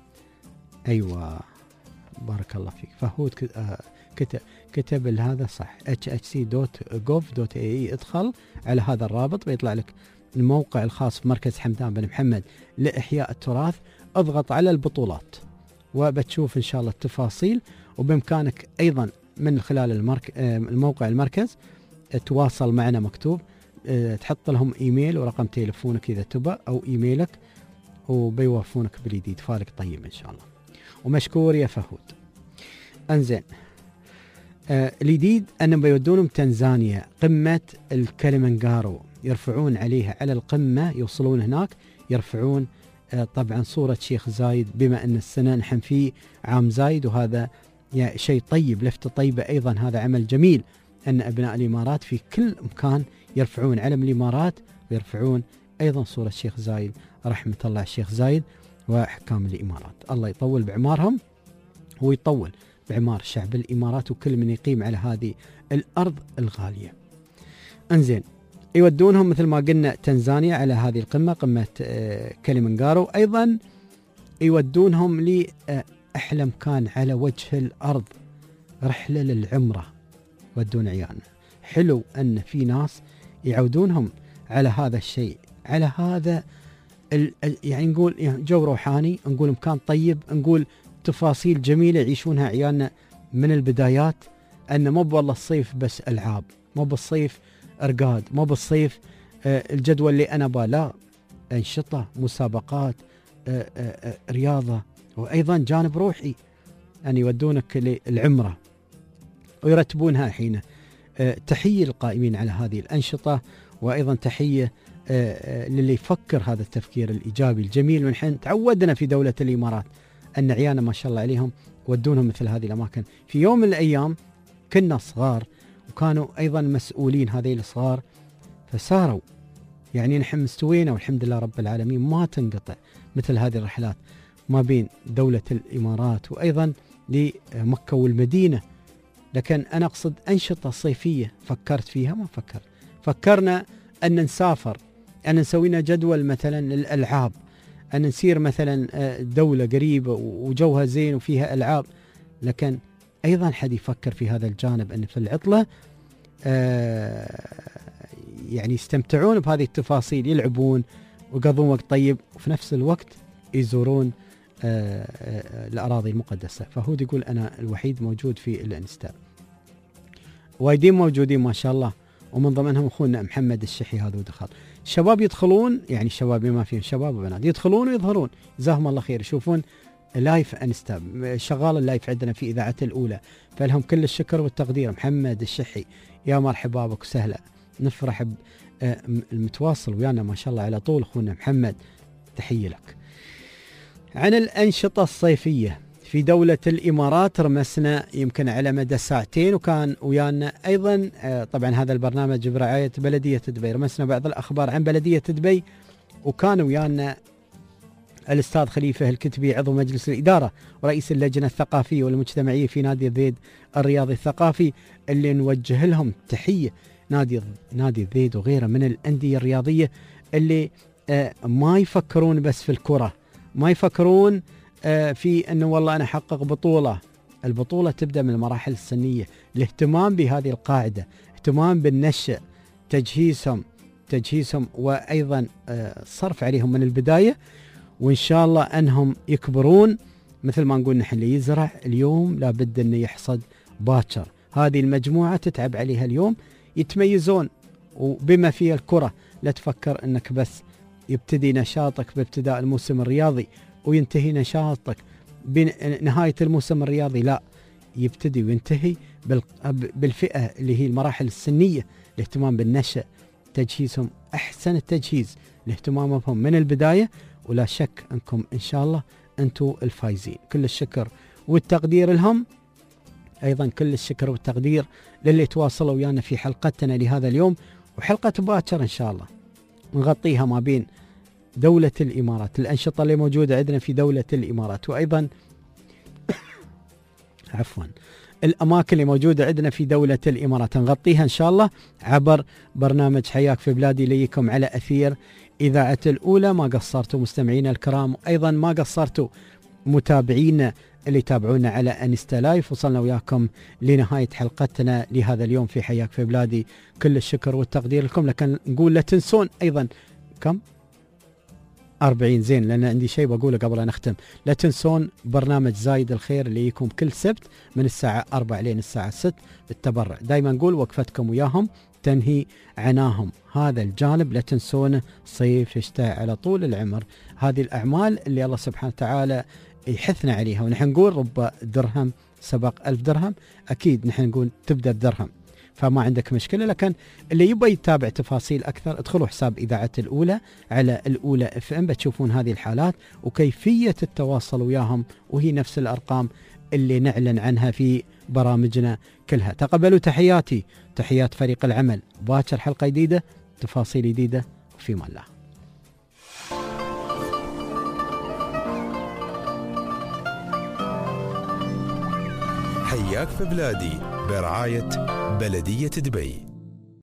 ايوه بارك الله فيك فهود كتب كتب هذا صح اتش اتش سي دوت جوف دوت اي اي. ادخل على هذا الرابط بيطلع لك الموقع الخاص بمركز حمدان بن محمد لإحياء التراث. اضغط على البطولات وبتشوف ان شاء الله التفاصيل، وبامكانك ايضا من خلال المرك... الموقع المركز تواصل معنا مكتوب، تحط لهم ايميل ورقم تليفونك اذا تبى او ايميلك وبيوفونك بالجديد. فالك طيب ان شاء الله ومشكور يا فهود. انزين، آه الجديد انهم بيودونهم تنزانيا قمة الكلمنجارو، يرفعون عليها على القمة، يوصلون هناك يرفعون آه طبعا صورة شيخ زايد، بما ان السنة نحن في عام زايد، وهذا يعني شيء طيب لفتة طيبة. ايضا هذا عمل جميل ان ابناء الامارات في كل مكان يرفعون علم الامارات ويرفعون ايضا صورة شيخ زايد رحمة الله على الشيخ زايد وحكام الامارات. الله يطول بعمارهم ويطول بعمار شعب الامارات وكل من يقيم على هذه الارض الغاليه. انزين، يودونهم مثل ما قلنا تنزانيا على هذه القمه، قمه كليمنجارو. ايضا يودونهم لاحلى مكان على وجه الارض، رحله للعمره، يودون عيالنا. حلو ان في ناس يعودونهم على هذا الشيء، على هذا يعني نقول يعني جو روحاني، نقول مكان طيب، نقول تفاصيل جميلة يعيشونها عيالنا من البدايات. أن مو والله الصيف بس ألعاب، مو بالصيف أرقاد، مو بالصيف آه الجدول اللي أنا با، لا، أنشطة، مسابقات، آه آه رياضة، وأيضا جانب روحي أن يودونك للعمرة ويرتبونها حين. آه تحية للقائمين على هذه الأنشطة، وأيضا تحية آه للي يفكر هذا التفكير الإيجابي الجميل. ونحن تعودنا في دولة الإمارات أن عيانا ما شاء الله عليهم ودونهم مثل هذه الأماكن. في يوم من الأيام كنا صغار وكانوا أيضا مسؤولين هذين الصغار، فساروا. يعني نحن مستوينا والحمد لله رب العالمين، ما تنقطع مثل هذه الرحلات ما بين دولة الإمارات وأيضا لمكة والمدينة. لكن أنا أقصد أنشطة صيفية فكرت فيها؟ ما فكرت. فكرنا أن نسافر، أن نسوينا جدول مثلا للألعاب، أن نسير مثلا دولة قريبة وجوها زين وفيها ألعاب. لكن أيضا حد يفكر في هذا الجانب، أن في العطلة يعني يستمتعون بهذه التفاصيل، يلعبون ويقضون وقت طيب، وفي نفس الوقت يزورون الأراضي المقدسة. فهو يقول أنا الوحيد موجود في الانستا، وايدين موجودين ما شاء الله، ومن ضمنهم أخونا محمد الشحي هذا ودخل. شباب يدخلون، يعني شباب ما فيهم شباب وبنات، يدخلون ويظهرون جزاهم الله خير، يشوفون لايف انستا شغال اللايف عندنا في إذاعة الأولى، فلهم كل الشكر والتقدير. محمد الشحي يا مرحبا بك وسهلا، نفرح المتواصل ويانا ما شاء الله على طول أخونا محمد، تحية لك. عن الأنشطة الصيفية في دولة الإمارات رمسنا يمكن على مدى ساعتين، وكان ويانا أيضا طبعا هذا البرنامج برعاية بلدية دبي، رمسنا بعض الأخبار عن بلدية دبي، وكان ويانا الأستاذ خليفة الكتبي عضو مجلس الإدارة ورئيس اللجنة الثقافية والمجتمعية في نادي الذيد الرياضي الثقافي، اللي نوجه لهم تحية. نادي نادي الذيد وغيره من الأندية الرياضية اللي ما يفكرون بس في الكرة، ما يفكرون في أنه والله أنا أحقق بطولة. البطولة تبدأ من المراحل السنية. الاهتمام بهذه القاعدة، اهتمام بالنشء، تجهيزهم تجهيزهم وأيضا صرف عليهم من البداية، وإن شاء الله أنهم يكبرون. مثل ما نقول نحن اللي يزرع اليوم لابد أنه يحصد باكر. هذه المجموعة تتعب عليها اليوم، يتميزون، وبما فيها الكرة. لا تفكر أنك بس يبتدي نشاطك بابتداء الموسم الرياضي وينتهي نشاطك بنهاية الموسم الرياضي، لا، يبتدي وينتهي بالفئة اللي هي المراحل السنية. الاهتمام بالنشأ، تجهيزهم أحسن التجهيز، الاهتمام بهم من البداية، ولا شك أنكم إن شاء الله أنتم الفايزين. كل الشكر والتقدير لهم، أيضا كل الشكر والتقدير للي تواصلوا ويانا في حلقتنا لهذا اليوم، وحلقة باكر إن شاء الله نغطيها ما بين دولة الإمارات، الأنشطة اللي موجودة عندنا في دولة الإمارات، وأيضا عفوا الأماكن اللي موجودة عندنا في دولة الإمارات نغطيها إن شاء الله عبر برنامج حياك في بلادي ليكم على أثير إذاعة الأولى. ما قصرتوا مستمعينا الكرام، وأيضا ما قصرتوا متابعينا اللي يتابعونا على انستا لايف. وصلنا وياكم لنهاية حلقتنا لهذا اليوم في حياك في بلادي، كل الشكر والتقدير لكم. لكن نقول لا تنسون أيضا كم أربعين زين، لأن عندي شيء بقوله قبل أن أختم. لا تنسون برنامج زايد الخير اللي يكون كل سبت من الساعة أربعة لين الساعة ستة بالتبرع. دايما نقول وقفتكم وياهم تنهي عناهم، هذا الجانب لا تنسونه. صيف شتاء على طول العمر، هذه الأعمال اللي الله سبحانه وتعالى يحثنا عليها. ونحن نقول رب درهم سبق ألف درهم، أكيد نحن نقول تبدأ بدرهم، فما عندك مشكلة. لكن اللي يبغى يتابع تفاصيل أكثر ادخلوا حساب إذاعة الأولى على الأولى اف ام، بتشوفون هذه الحالات وكيفية التواصل وياهم، وهي نفس الأرقام اللي نعلن عنها في برامجنا كلها. تقبلوا تحياتي، تحيات فريق العمل. باكر حلقة جديدة، تفاصيل جديدة، وفي مان الله. حياك في بلادي برعاية بلدية دبي.